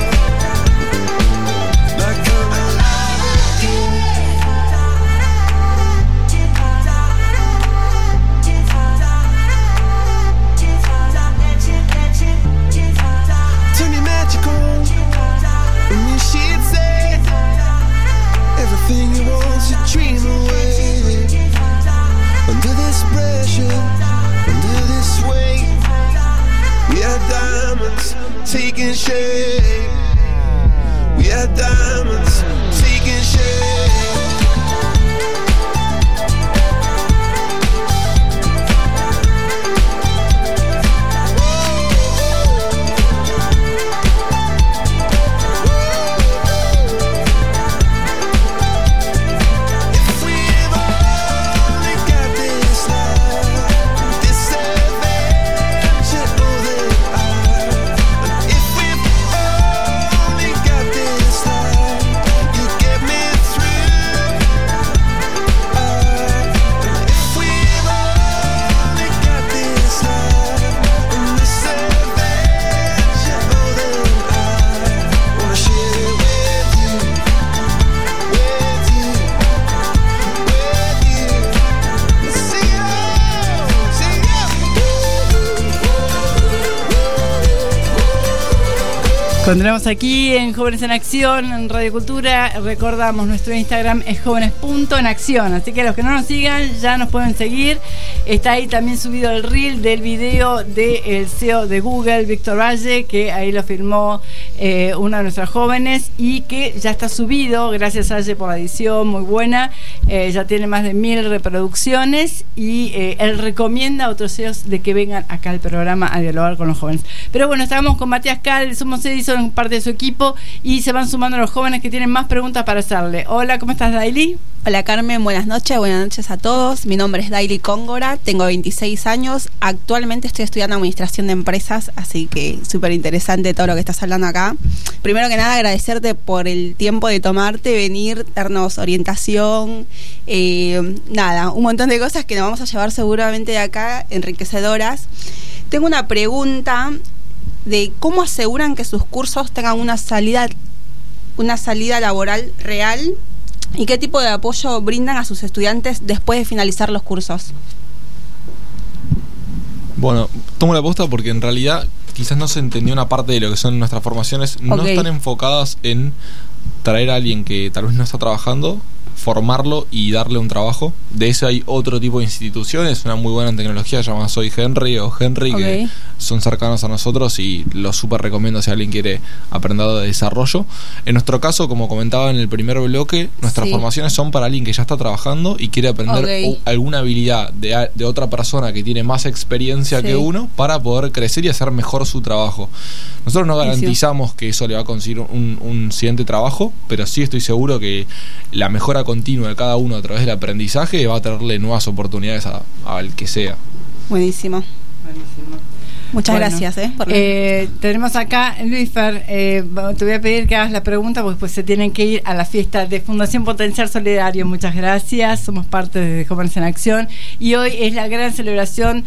like I'm alive again. Turn your magic on. And you she'd say everything you want to dream away. Under this pressure, under this weight, we are diamonds taking shape. We are diamonds taking shape. If we've only got this life, this adventure, oh, that I. If we've only got this life, you get me through. If we've only got this life and this adventure, oh, that I wanna share it with you, with you, with you. See you, see Continuamos aquí en Jóvenes en Acción, en Radio Cultura. Recordamos, nuestro Instagram es jóvenes.enacción. Así que los que no nos sigan ya nos pueden seguir. Está ahí también subido el reel del video del CEO de Google, Víctor Valle, que ahí lo filmó una de nuestras jóvenes y que ya está subido. Gracias, Valle, por la edición, muy buena. Ya tiene más de 1000 reproducciones y él recomienda a otros CEOs de que vengan acá al programa a dialogar con los jóvenes. Pero bueno, estábamos con Matías Cal, somos Edison, parte de su equipo, y se van sumando los jóvenes que tienen más preguntas para hacerle. Hola, ¿cómo estás, Daily? Hola, Carmen, buenas noches a todos. Mi nombre es Daily Cóngora, tengo 26 años, actualmente estoy estudiando administración de empresas, así que súper interesante todo lo que estás hablando acá. Primero que nada, agradecerte por el tiempo de tomarte, venir, darnos orientación, nada, un montón de cosas que nos vamos a llevar seguramente de acá, enriquecedoras. Tengo una pregunta de cómo aseguran que sus cursos tengan una salida laboral real y qué tipo de apoyo brindan a sus estudiantes después de finalizar los cursos. Bueno, tomo la posta porque en realidad quizás no se entendió una parte de lo que son nuestras formaciones. No están enfocadas en traer a alguien que tal vez no está trabajando formarlo y darle un trabajo. De eso hay otro tipo de instituciones, una muy buena en tecnología llamada Soy Henry o Henry, que son cercanos a nosotros y los súper recomiendo si alguien quiere aprender de desarrollo. En nuestro caso, como comentaba en el primer bloque, nuestras formaciones son para alguien que ya está trabajando y quiere aprender alguna habilidad de otra persona que tiene más experiencia que uno para poder crecer y hacer mejor su trabajo. Nosotros no garantizamos que eso le va a conseguir un siguiente trabajo, pero sí estoy seguro que la mejora continua de cada uno a través del aprendizaje va a traerle nuevas oportunidades al que sea. Buenísimo. Muchas gracias. Tenemos acá, Luis Fer, te voy a pedir que hagas la pregunta porque pues se tienen que ir a la fiesta de Fundación Potencial Solidario. Muchas gracias, somos parte de Jóvenes en Acción y hoy es la gran celebración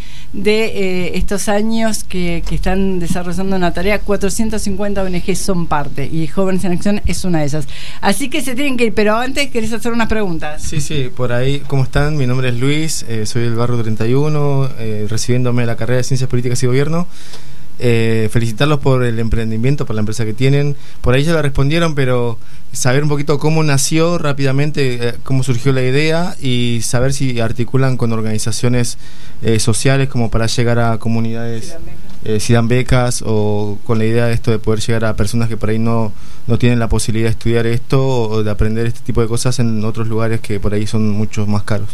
de estos años que están desarrollando una tarea. 450 ONG son parte y Jóvenes en Acción es una de ellas. Así que se tienen que ir, pero antes querés hacer unas preguntas. Sí, por ahí. ¿Cómo están? Mi nombre es Luis, soy del barrio 31, recibiéndome de la carrera de Ciencias Políticas y Gobierno. Felicitarlos por el emprendimiento, por la empresa que tienen. Por ahí ya la respondieron, pero saber un poquito cómo nació rápidamente, cómo surgió la idea y saber si articulan con organizaciones sociales como para llegar a comunidades, si dan becas o con la idea de esto de poder llegar a personas que por ahí no tienen la posibilidad de estudiar esto o de aprender este tipo de cosas en otros lugares que por ahí son mucho más caros.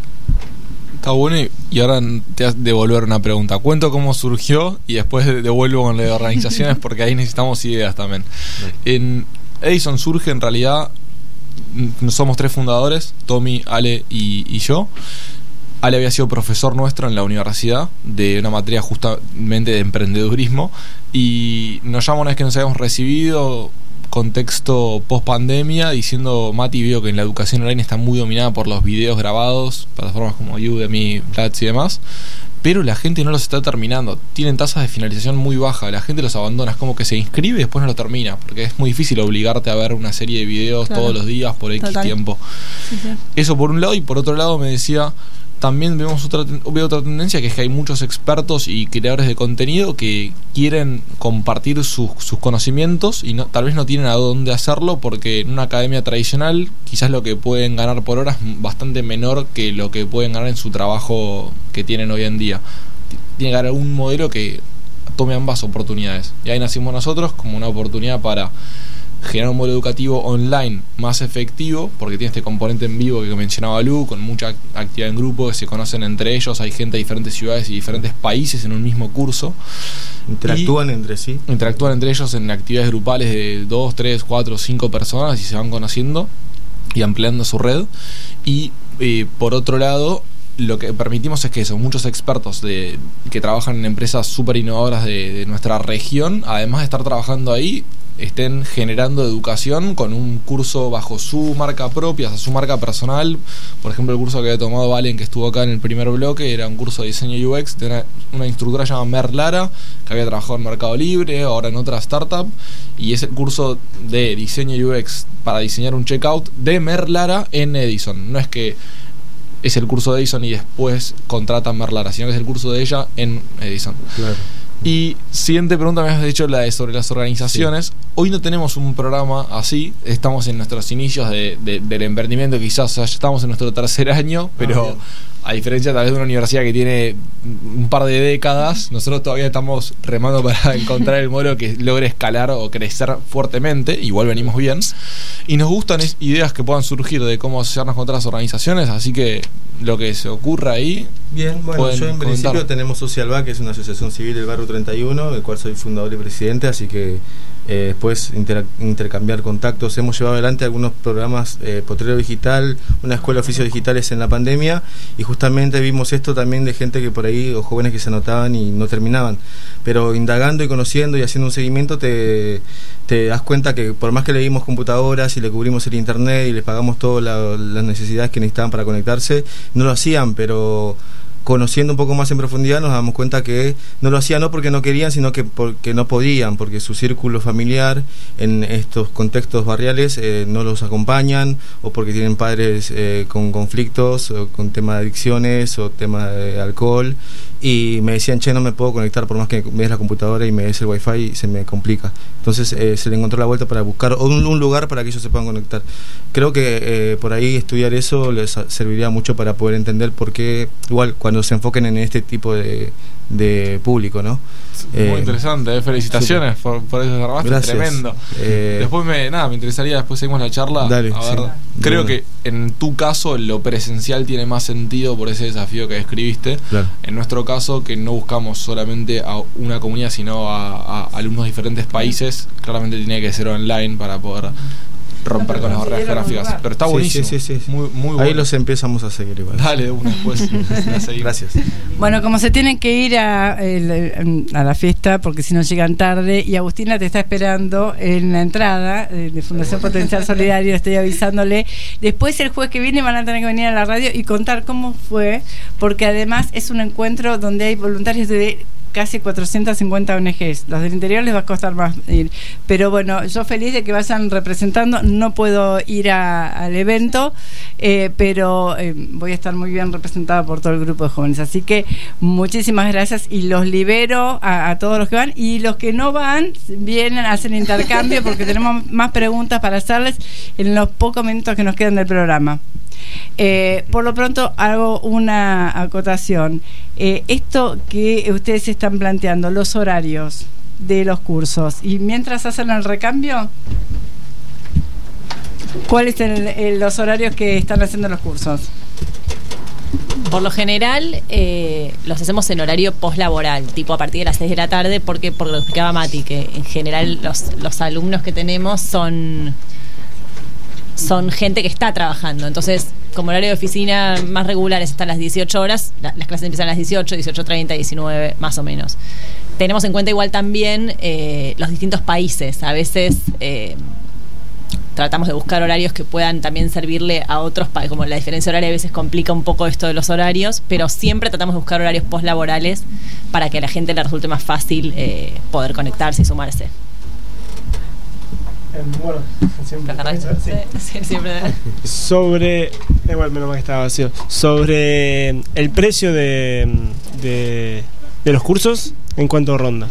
Está bueno, y ahora te has de devolver una pregunta. Cuento cómo surgió y después devuelvo con las organizaciones porque ahí necesitamos ideas también. En Edison surge en realidad, somos 3 fundadores, Tommy, Ale y yo. Ale había sido profesor nuestro en la universidad de una materia justamente de emprendedurismo y nos llamó una vez que nos habíamos recibido, contexto post pandemia, diciendo: Mati, veo que en la educación online está muy dominada por los videos grabados, plataformas como Udemy, Platzi y demás, pero la gente no los está terminando, tienen tasas de finalización muy bajas, la gente los abandona, es como que se inscribe y después no lo termina, porque es muy difícil obligarte a ver una serie de videos todos los días por X tiempo. Eso por un lado, y por otro lado me decía: también veo otra tendencia, que es que hay muchos expertos y creadores de contenido que quieren compartir sus conocimientos y tal vez no tienen a dónde hacerlo, porque en una academia tradicional quizás lo que pueden ganar por hora es bastante menor que lo que pueden ganar en su trabajo que tienen hoy en día. Tiene que haber un modelo que tome ambas oportunidades, y ahí nacimos nosotros como una oportunidad para generar un modelo educativo online más efectivo, porque tiene este componente en vivo que mencionaba Lu, con mucha actividad en grupo, que se conocen entre ellos, hay gente de diferentes ciudades y diferentes países en un mismo curso. Interactúan entre sí. Interactúan entre ellos en actividades grupales de 2, 3, 4, 5 personas y se van conociendo y ampliando su red. Y por otro lado, lo que permitimos es que son muchos expertos que trabajan en empresas súper innovadoras de nuestra región, además de estar trabajando ahí, estén generando educación con un curso bajo su marca propia, o sea, su marca personal. Por ejemplo, el curso que había tomado Valen, que estuvo acá en el primer bloque, era un curso de diseño UX de una instructora llamada Mer Lara, que había trabajado en Mercado Libre, ahora en otra startup, y es el curso de diseño UX para diseñar un checkout de Mer Lara en Edison. No es que es el curso de Edison y después contratan Mer Lara, sino que es el curso de ella en Edison. Claro. Y siguiente pregunta, me has dicho la de sobre las organizaciones. Sí. Hoy no tenemos un programa así, estamos en nuestros inicios del emprendimiento, quizás, o sea, ya estamos en nuestro tercer año, pero a diferencia tal vez de una universidad que tiene un par de décadas, nosotros todavía estamos remando para encontrar el modelo que logre escalar o crecer fuertemente, igual venimos bien, y nos gustan ideas que puedan surgir de cómo asociarnos con otras organizaciones, así que lo que se ocurra ahí. Bien, bueno, yo en principio tenemos Socialba, que es una asociación civil del barrio 31, del cual soy fundador y presidente, así que después intercambiar contactos. Hemos llevado adelante algunos programas, Potrero Digital, una escuela de oficios digitales en la pandemia, y justamente vimos esto también de gente que por ahí, o jóvenes que se anotaban y no terminaban, pero indagando y conociendo y haciendo un seguimiento te das cuenta que por más que le dimos computadoras y le cubrimos el internet y les pagamos todas las necesidades que necesitaban para conectarse, no lo hacían. Pero conociendo un poco más en profundidad nos damos cuenta que no lo hacían no porque no querían, sino que porque no podían, porque su círculo familiar en estos contextos barriales no los acompañan, o porque tienen padres con conflictos, o con temas de adicciones o temas de alcohol, y me decían, che, no me puedo conectar por más que me des la computadora y me des el wifi, y se me complica. Entonces se le encontró la vuelta para buscar un lugar para que ellos se puedan conectar. Creo que por ahí estudiar eso les serviría mucho para poder entender por qué, igual cuando se enfoquen en este tipo de público, ¿no? Muy interesante, felicitaciones por ese trabajo, tremendo. Después me interesaría, después seguimos la charla. Dale, a ver, creo que en tu caso lo presencial tiene más sentido por ese desafío que describiste. Claro. En nuestro caso, que no buscamos solamente a una comunidad, sino a alumnos de diferentes países, claramente tiene que ser online para poder romper con las barreras geográficas. Pero está buenísimo. Sí. Muy bueno. Ahí los empezamos a seguir igual. Dale, después. Gracias. Bueno, como se tienen que ir a la fiesta, porque si no llegan tarde, y Agustina te está esperando en la entrada de Fundación Potencial Solidario, estoy avisándole. Después, el jueves que viene, van a tener que venir a la radio y contar cómo fue, porque además es un encuentro donde hay voluntarios de casi 450 ONGs. Los del interior les va a costar más ir. Pero bueno, yo feliz de que vayan representando. No puedo ir al evento, pero voy a estar muy bien representada por todo el grupo de jóvenes. Así que muchísimas gracias y los libero a todos los que van. Y los que no van, vienen a hacer intercambio porque tenemos más preguntas para hacerles en los pocos minutos que nos quedan del programa. Por lo pronto hago una acotación. Esto que ustedes están planteando, los horarios de los cursos, y mientras hacen el recambio, ¿cuáles son los horarios que están haciendo los cursos? Por lo general los hacemos en horario poslaboral, tipo a partir de las 6 de la tarde, porque por lo que explicaba Mati, que en general los alumnos que tenemos son gente que está trabajando. Entonces, como horario de oficina más regular es hasta las 18 horas, las clases empiezan a las 18, 18:30, 19, más o menos. Tenemos en cuenta igual también los distintos países. A veces tratamos de buscar horarios que puedan también servirle a otros países. Como la diferencia horaria a veces complica un poco esto de los horarios, pero siempre tratamos de buscar horarios postlaborales para que a la gente le resulte más fácil poder conectarse y sumarse. Bueno, siempre. Sobre. Igual, menos mal que estaba vacío. Sobre el precio de los cursos, ¿en cuánto ronda?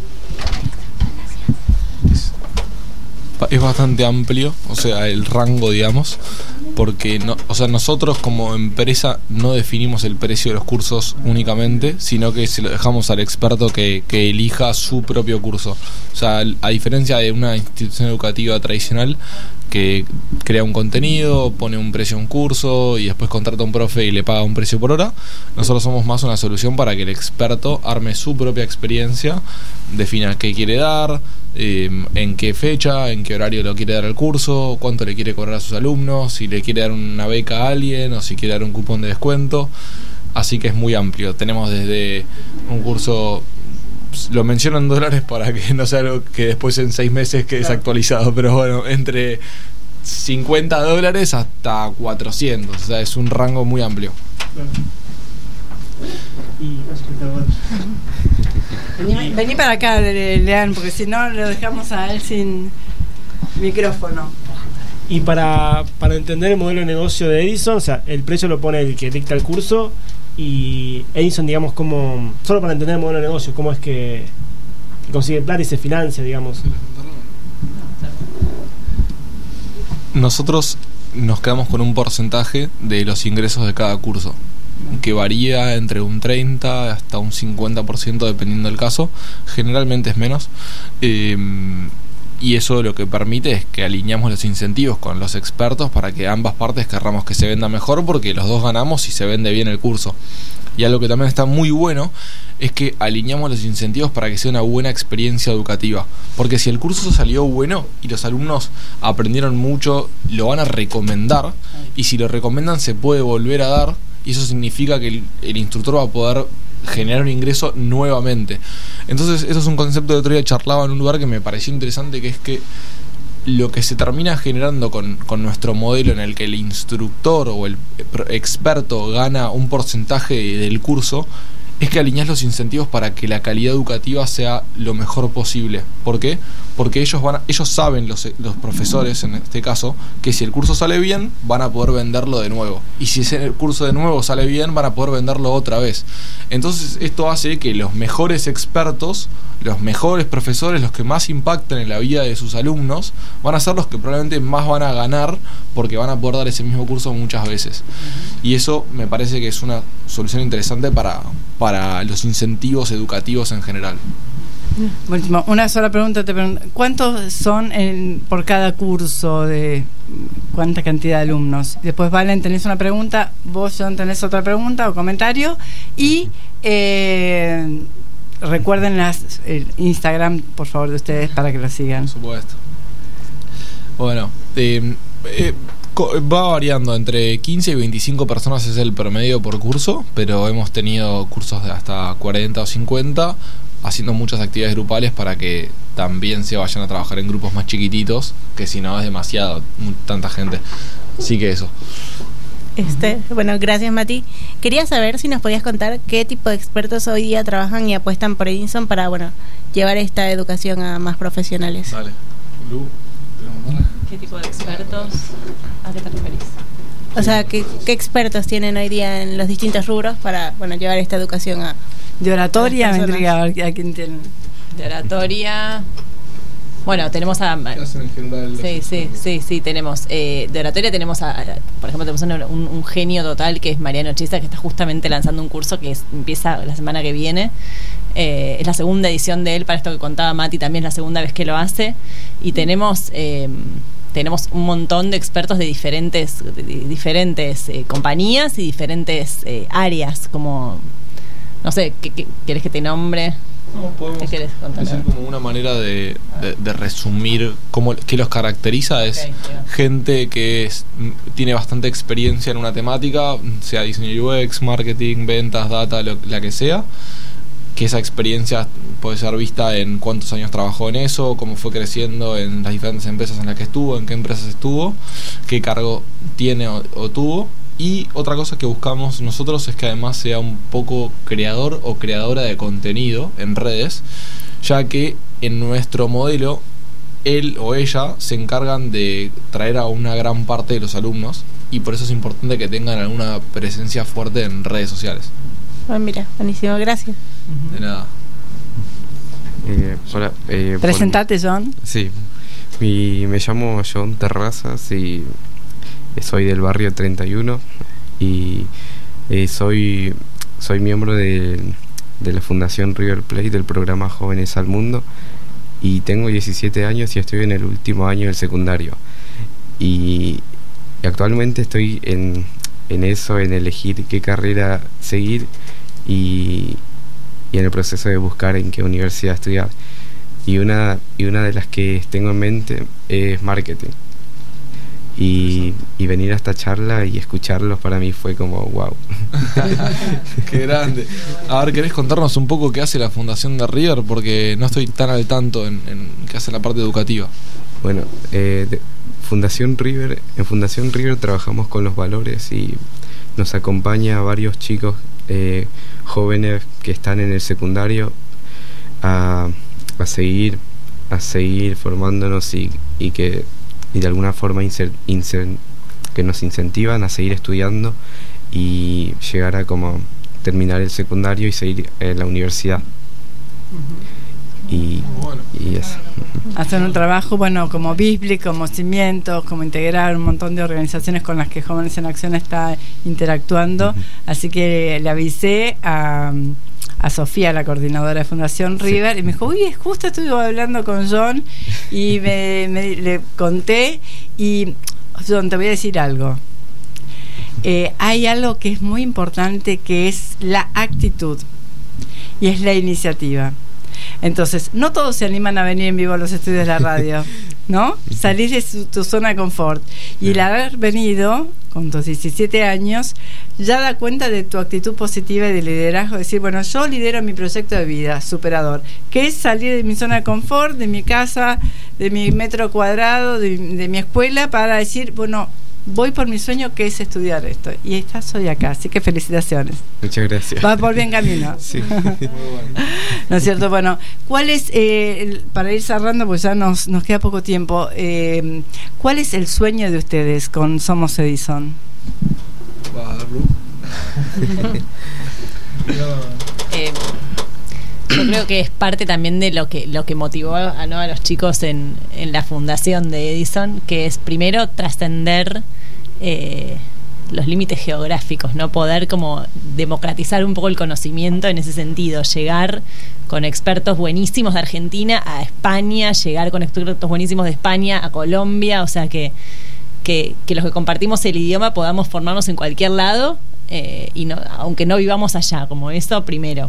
Es bastante amplio, o sea, el rango, digamos, porque nosotros como empresa no definimos el precio de los cursos únicamente, sino que se lo dejamos al experto que elija su propio curso. O sea, a diferencia de una institución educativa tradicional que crea un contenido, pone un precio a un curso y después contrata a un profe y le paga un precio por hora, nosotros somos más una solución para que el experto arme su propia experiencia, defina qué quiere dar, en qué fecha, en qué horario lo quiere dar el curso, cuánto le quiere cobrar a sus alumnos, si le quiere dar una beca a alguien o si quiere dar un cupón de descuento. Así que es muy amplio. Tenemos desde un curso, lo menciono en dólares para que no sea algo que después en 6 meses quede desactualizado, pero bueno, entre $50 hasta 400, o sea, es un rango muy amplio. Vení para acá, Lean, porque si no lo dejamos a él sin micrófono. Y para entender el modelo de negocio de Edison, o sea, el precio lo pone el que dicta el curso, y Edison, digamos, como solo para entender el modelo de negocio, cómo es que consigue plata y se financia, digamos. Nosotros nos quedamos con un porcentaje de los ingresos de cada curso, que varía entre un 30 hasta un 50% dependiendo del caso. Generalmente es menos, y eso lo que permite es que alineamos los incentivos con los expertos para que ambas partes querramos que se venda mejor, porque los dos ganamos si se vende bien el curso. Y algo que también está muy bueno es que alineamos los incentivos para que sea una buena experiencia educativa, porque si el curso salió bueno y los alumnos aprendieron mucho, lo van a recomendar, y si lo recomiendan se puede volver a dar, y eso significa que el instructor va a poder generar un ingreso nuevamente. Entonces eso es un concepto que el otro día charlaba en un lugar que me pareció interesante, que es que lo que se termina generando con nuestro modelo, en el que el instructor o el experto gana un porcentaje del curso, es que alineás los incentivos para que la calidad educativa sea lo mejor posible. ¿Por qué? porque ellos saben, los profesores en este caso, que si el curso sale bien, van a poder venderlo de nuevo. Y si ese curso de nuevo sale bien, van a poder venderlo otra vez. Entonces esto hace que los mejores expertos, los mejores profesores, los que más impacten en la vida de sus alumnos, van a ser los que probablemente más van a ganar, porque van a poder dar ese mismo curso muchas veces. Y eso me parece que es una solución interesante para los incentivos educativos en general. Último, una sola pregunta, te pregunto, ¿cuántos son por cada curso? De ¿cuánta cantidad de alumnos? Después, Valen, tenés una pregunta, vos, John, tenés otra pregunta o comentario, y recuerden el Instagram, por favor, de ustedes para que lo sigan. Por supuesto. Bueno, va variando, entre 15 y 25 personas es el promedio por curso, pero hemos tenido cursos de hasta 40 o 50, haciendo muchas actividades grupales para que también se vayan a trabajar en grupos más chiquititos, que si no es demasiado, tanta gente. Así que eso. Bueno, gracias, Mati. Quería saber si nos podías contar qué tipo de expertos hoy día trabajan y apuestan por Edinson para, llevar esta educación a más profesionales. Dale. Lu, ¿qué tipo de expertos? ¿A qué te referís? O sea, ¿qué expertos tienen hoy día en los distintos rubros para, llevar esta educación a... De oratoria, vendría a quién tienen. De oratoria. Bueno, tenemos a. Sí, tenemos. De oratoria tenemos por ejemplo, tenemos un genio total que es Mariano Chiesa, que está justamente lanzando un curso que empieza la semana que viene. Es la segunda edición de él, para esto que contaba Mati, también es la segunda vez que lo hace. Y tenemos un montón de expertos de diferentes compañías y diferentes áreas, como. No sé, ¿querés que te nombre? No, ¿qué querés contar? Decir como una manera de resumir qué los caracteriza es gente que tiene bastante experiencia en una temática, sea diseño UX, marketing, ventas, data, la que sea, que esa experiencia puede ser vista en cuántos años trabajó en eso, cómo fue creciendo en las diferentes empresas en las que estuvo, en qué empresas estuvo, qué cargo tiene o tuvo. Y otra cosa que buscamos nosotros es que además sea un poco creador o creadora de contenido en redes, ya que en nuestro modelo él o ella se encargan de traer a una gran parte de los alumnos, y por eso es importante que tengan alguna presencia fuerte en redes sociales. Mira, buenísimo, gracias. De nada. Hola. Presentate, John. Sí, me llamo John Terrazas y soy del barrio 31 y soy miembro de la Fundación River Plate, del programa Jóvenes al Mundo, y tengo 17 años y estoy en el último año del secundario, y actualmente estoy en eso, en elegir qué carrera seguir y en el proceso de buscar en qué universidad estudiar, y una de las que tengo en mente es marketing. Y venir a esta charla y escucharlos para mí fue como wow. Qué grande. A ver, ¿querés contarnos un poco qué hace la Fundación de River? Porque no estoy tan al tanto en qué hace la parte educativa. Bueno, en Fundación River trabajamos con los valores y nos acompaña a varios chicos jóvenes que están en el secundario a seguir formándonos y que de alguna forma que nos incentivan a seguir estudiando y llegar a como terminar el secundario y seguir en la universidad. Y eso. Hacen un trabajo, como BISBLI, como Cimientos, como integrar un montón de organizaciones con las que Jóvenes en Acción está interactuando. Así que le avisé a Sofía, la coordinadora de Fundación River, y me dijo, justo estuve hablando con John y le conté. Y John, te voy a decir algo. Hay algo que es muy importante, que es la actitud y es la iniciativa. Entonces, no todos se animan a venir en vivo a los estudios de la radio, ¿no? Salir de tu zona de confort. Y el haber venido con tus 17 años ya da cuenta de tu actitud positiva y de liderazgo. Decir, yo lidero mi proyecto de vida superador, que es salir de mi zona de confort, de mi casa, de mi metro cuadrado, de mi escuela, para decir, voy por mi sueño, que es estudiar esto. Y estás hoy acá, así que felicitaciones. Muchas gracias. Vas por bien camino. Sí. ¿No es cierto? Bueno, ¿cuál es, para ir cerrando, pues ya nos queda poco tiempo, cuál es el sueño de ustedes con Somos Edison? Yo creo que es parte también de lo que motivó a los chicos en la fundación de Edison, que es primero trascender los límites geográficos, no poder como democratizar un poco el conocimiento en ese sentido, llegar con expertos buenísimos de Argentina a España, llegar con expertos buenísimos de España a Colombia, o sea que los que compartimos el idioma podamos formarnos en cualquier lado, y no, aunque no vivamos allá, como eso primero.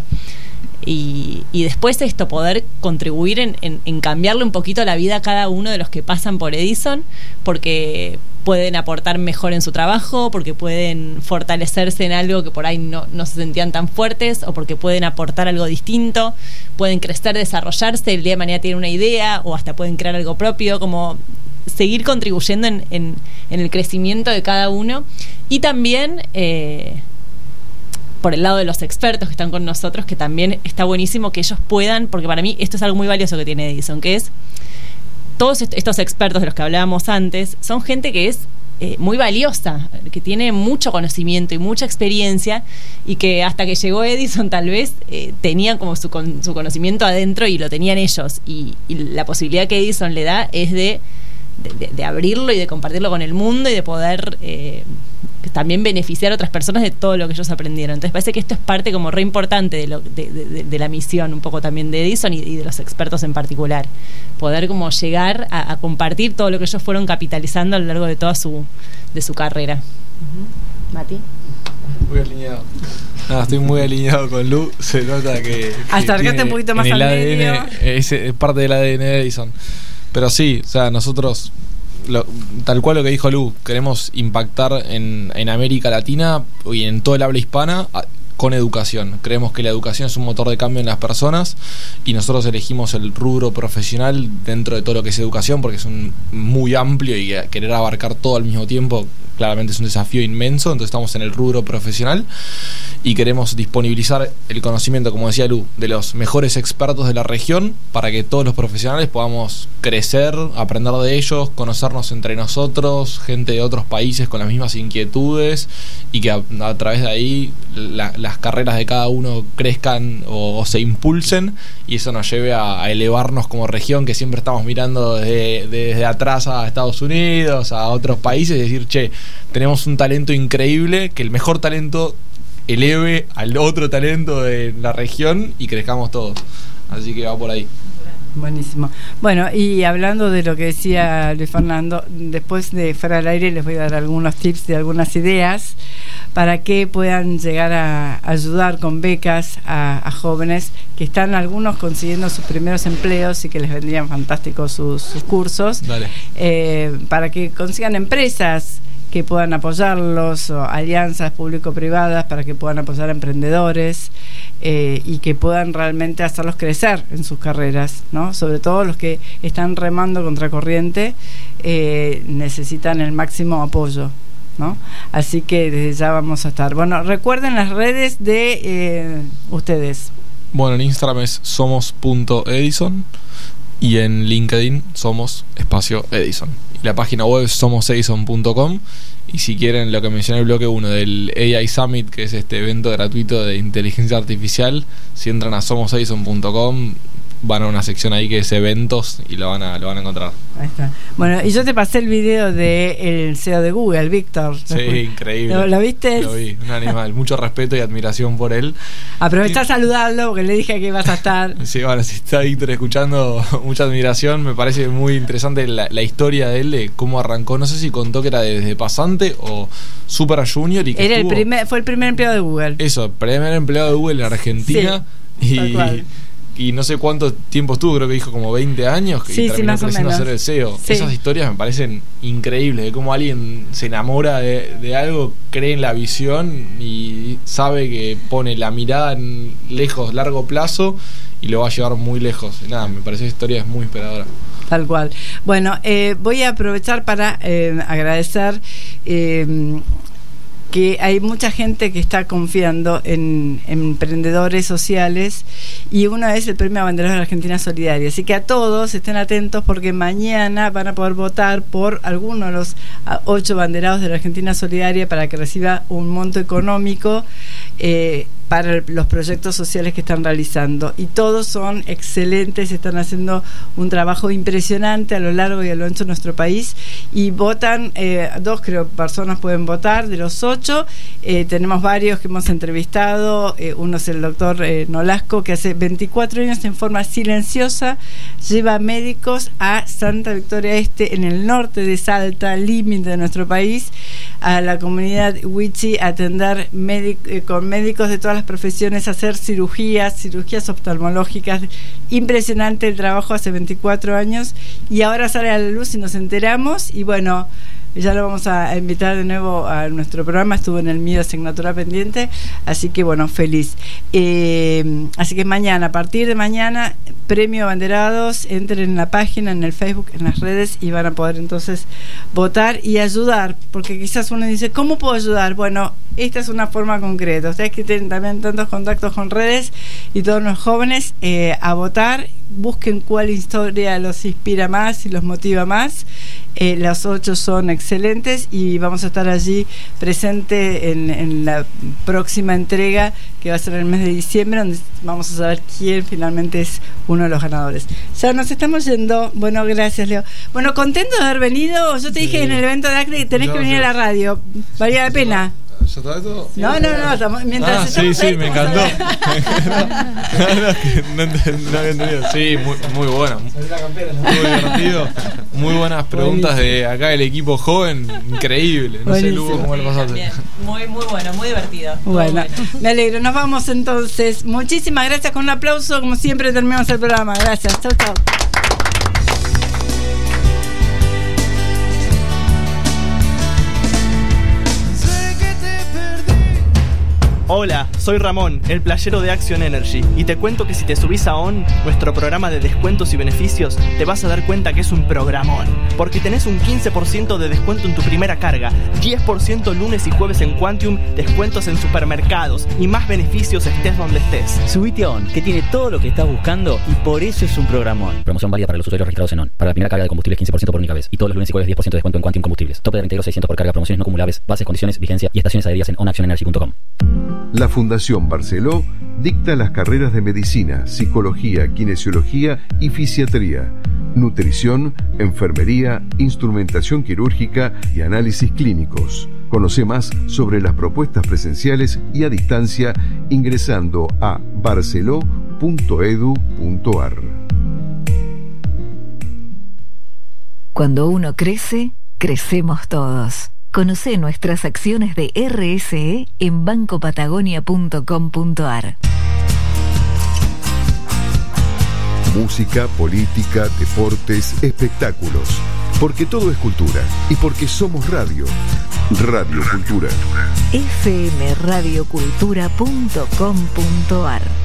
Y después esto, poder contribuir en cambiarle un poquito la vida a cada uno de los que pasan por Edison, porque pueden aportar mejor en su trabajo, porque pueden fortalecerse en algo que por ahí no se sentían tan fuertes, o porque pueden aportar algo distinto, pueden crecer, desarrollarse, el día de mañana tienen una idea, o hasta pueden crear algo propio, como seguir contribuyendo en el crecimiento de cada uno. Y también por el lado de los expertos que están con nosotros, que también está buenísimo que ellos puedan, porque para mí esto es algo muy valioso que tiene Edison, que es todos estos expertos de los que hablábamos antes, son gente que es muy valiosa, que tiene mucho conocimiento y mucha experiencia, y que hasta que llegó Edison tal vez tenían como su conocimiento adentro y lo tenían ellos, y la posibilidad que Edison le da es de abrirlo y de compartirlo con el mundo y de poder también beneficiar a otras personas de todo lo que ellos aprendieron. Entonces parece que esto es parte como re importante de la misión un poco también de Edison y de los expertos en particular, poder como llegar a compartir todo lo que ellos fueron capitalizando a lo largo de toda su carrera. Mati. Muy alineado. Estoy muy alineado con Lu. Se nota que acércate un poquito más al medio. Es parte del ADN de Edison. Pero sí, o sea, nosotros, tal cual lo que dijo Lu, queremos impactar en América Latina y en todo el habla hispana con educación. Creemos que la educación es un motor de cambio en las personas, y nosotros elegimos el rubro profesional dentro de todo lo que es educación, porque es muy amplio, y querer abarcar todo al mismo tiempo claramente es un desafío inmenso. Entonces estamos en el rubro profesional y queremos disponibilizar el conocimiento, como decía Lu, de los mejores expertos de la región, para que todos los profesionales podamos crecer, aprender de ellos, conocernos entre nosotros, gente de otros países con las mismas inquietudes, y que a través de ahí las carreras de cada uno crezcan o se impulsen, y eso nos lleve a elevarnos como región, que siempre estamos mirando desde atrás a Estados Unidos, a otros países, y decir, che, tenemos un talento increíble, que el mejor talento eleve al otro talento de la región y crezcamos todos. Así que va por ahí. Buenísimo. Bueno, y hablando de lo que decía Luis Fernando, después de fuera al aire les voy a dar algunos tips de algunas ideas para que puedan llegar a ayudar con becas a jóvenes que están algunos consiguiendo sus primeros empleos y que les vendrían fantásticos sus cursos. Dale. Para que consigan empresas que puedan apoyarlos, o alianzas público-privadas para que puedan apoyar a emprendedores, y que puedan realmente hacerlos crecer en sus carreras, ¿no? Sobre todo los que están remando contracorriente necesitan el máximo apoyo, ¿no? Así que desde ya vamos a estar. Bueno, recuerden las redes de ustedes. Bueno, en Instagram es somos.edison y en LinkedIn somos _Edison. Y la página web es somosedison.com. Y si quieren lo que mencioné en el bloque 1 del AI Summit, que es este evento gratuito de inteligencia artificial, si entran a somosedison.com van a una sección ahí que es eventos y lo van a encontrar. Ahí está. Bueno, y yo te pasé el video del CEO de Google, Víctor. Sí, increíble. ¿Lo viste? Lo vi, un animal. Mucho respeto y admiración por él. Aprovecha a saludarlo porque le dije que ibas a estar. Sí, bueno, si está Víctor escuchando, mucha admiración. Me parece muy interesante la historia de él, de cómo arrancó. No sé si contó que era desde pasante o super junior. Y que fue el primer empleado de Google. Eso, primer empleado de Google en Argentina. Sí, tal cual. Y no sé cuánto tiempo estuvo, creo que dijo como 20 años, y terminó creciendo a ser el CEO. Sí. Esas historias me parecen increíbles, de cómo alguien se enamora de algo, cree en la visión y sabe que pone la mirada en largo plazo y lo va a llevar muy lejos. Nada, me parece que esa historia es muy inspiradora. Tal cual. Bueno, voy a aprovechar para agradecer que hay mucha gente que está confiando en emprendedores sociales, y uno es el Premio Abanderados de la Argentina Solidaria. Así que a todos estén atentos, porque mañana van a poder votar por alguno de los 8 abanderados de la Argentina Solidaria para que reciba un monto económico para los proyectos sociales que están realizando, y todos son excelentes, están haciendo un trabajo impresionante a lo largo y a lo ancho de nuestro país, y votan 2, creo, personas pueden votar de los 8. Tenemos varios que hemos entrevistado. Uno es el doctor Nolasco, que hace 24 años en forma silenciosa lleva médicos a Santa Victoria Este, en el norte de Salta, límite de nuestro país, a la comunidad Huichi, a atender con médicos de todas las profesiones, hacer cirugías oftalmológicas. Impresionante el trabajo, hace 24 años, y ahora sale a la luz y nos enteramos, y bueno, ya lo vamos a invitar de nuevo a nuestro programa. Estuvo en el mío, asignatura pendiente, así que bueno, feliz. Así que mañana, a partir de mañana, Premio Abanderados, entren en la página, en el Facebook, en las redes, y van a poder entonces votar y ayudar, porque quizás uno dice, ¿cómo puedo ayudar? Bueno, esta es una forma concreta. Ustedes que tienen también tantos contactos con redes, y todos los jóvenes, a votar, busquen cuál historia los inspira más y los motiva más. Las 8 son excelentes, y vamos a estar allí presente en la próxima entrega, que va a ser en el mes de diciembre, donde vamos a saber quién finalmente es uno de los ganadores. Ya nos estamos yendo. Bueno, gracias, Leo. Bueno, contento de haber venido. Yo te dije en el evento de ACRE que tenés que venir a la radio. ¿Valía la pena? ¿Ya está esto? No, mientras estamos sí, ahí, me encantó. No había entendido. Sí, muy bueno. Muy divertido. Muy buenas preguntas de acá del equipo joven. Increíble. No sé, Lugo, cómo lo pasaste. Bien. Muy bueno, muy divertido. Bueno, me alegro. Nos vamos entonces. Muchísimas gracias. Con un aplauso, como siempre, terminamos el programa. Gracias. Chau, chau. Hola, soy Ramón, el playero de Action Energy, y te cuento que si te subís a ON, nuestro programa de descuentos y beneficios, te vas a dar cuenta que es un programón, porque tenés un 15% de descuento en tu primera carga, 10% lunes y jueves en Quantium, descuentos en supermercados y más beneficios estés donde estés. Subite a ON, que tiene todo lo que estás buscando, y por eso es un programón. Promoción válida para los usuarios registrados en ON. Para la primera carga de combustible 15% por única vez, y todos los lunes y jueves 10% de descuento en Quantium Combustibles. Tope de reintegro 600 por carga, promociones no acumulables, bases, condiciones, vigencia y estaciones adheridas en onactionenergy.com. La Fundación Barceló dicta las carreras de medicina, psicología, kinesiología y fisiatría, nutrición, enfermería, instrumentación quirúrgica y análisis clínicos. Conoce más sobre las propuestas presenciales y a distancia ingresando a barceló.edu.ar. Cuando uno crece, crecemos todos. Conoce nuestras acciones de RSE en bancopatagonia.com.ar. Música, política, deportes, espectáculos. Porque todo es cultura. Y porque somos radio. Radio Cultura. fmradiocultura.com.ar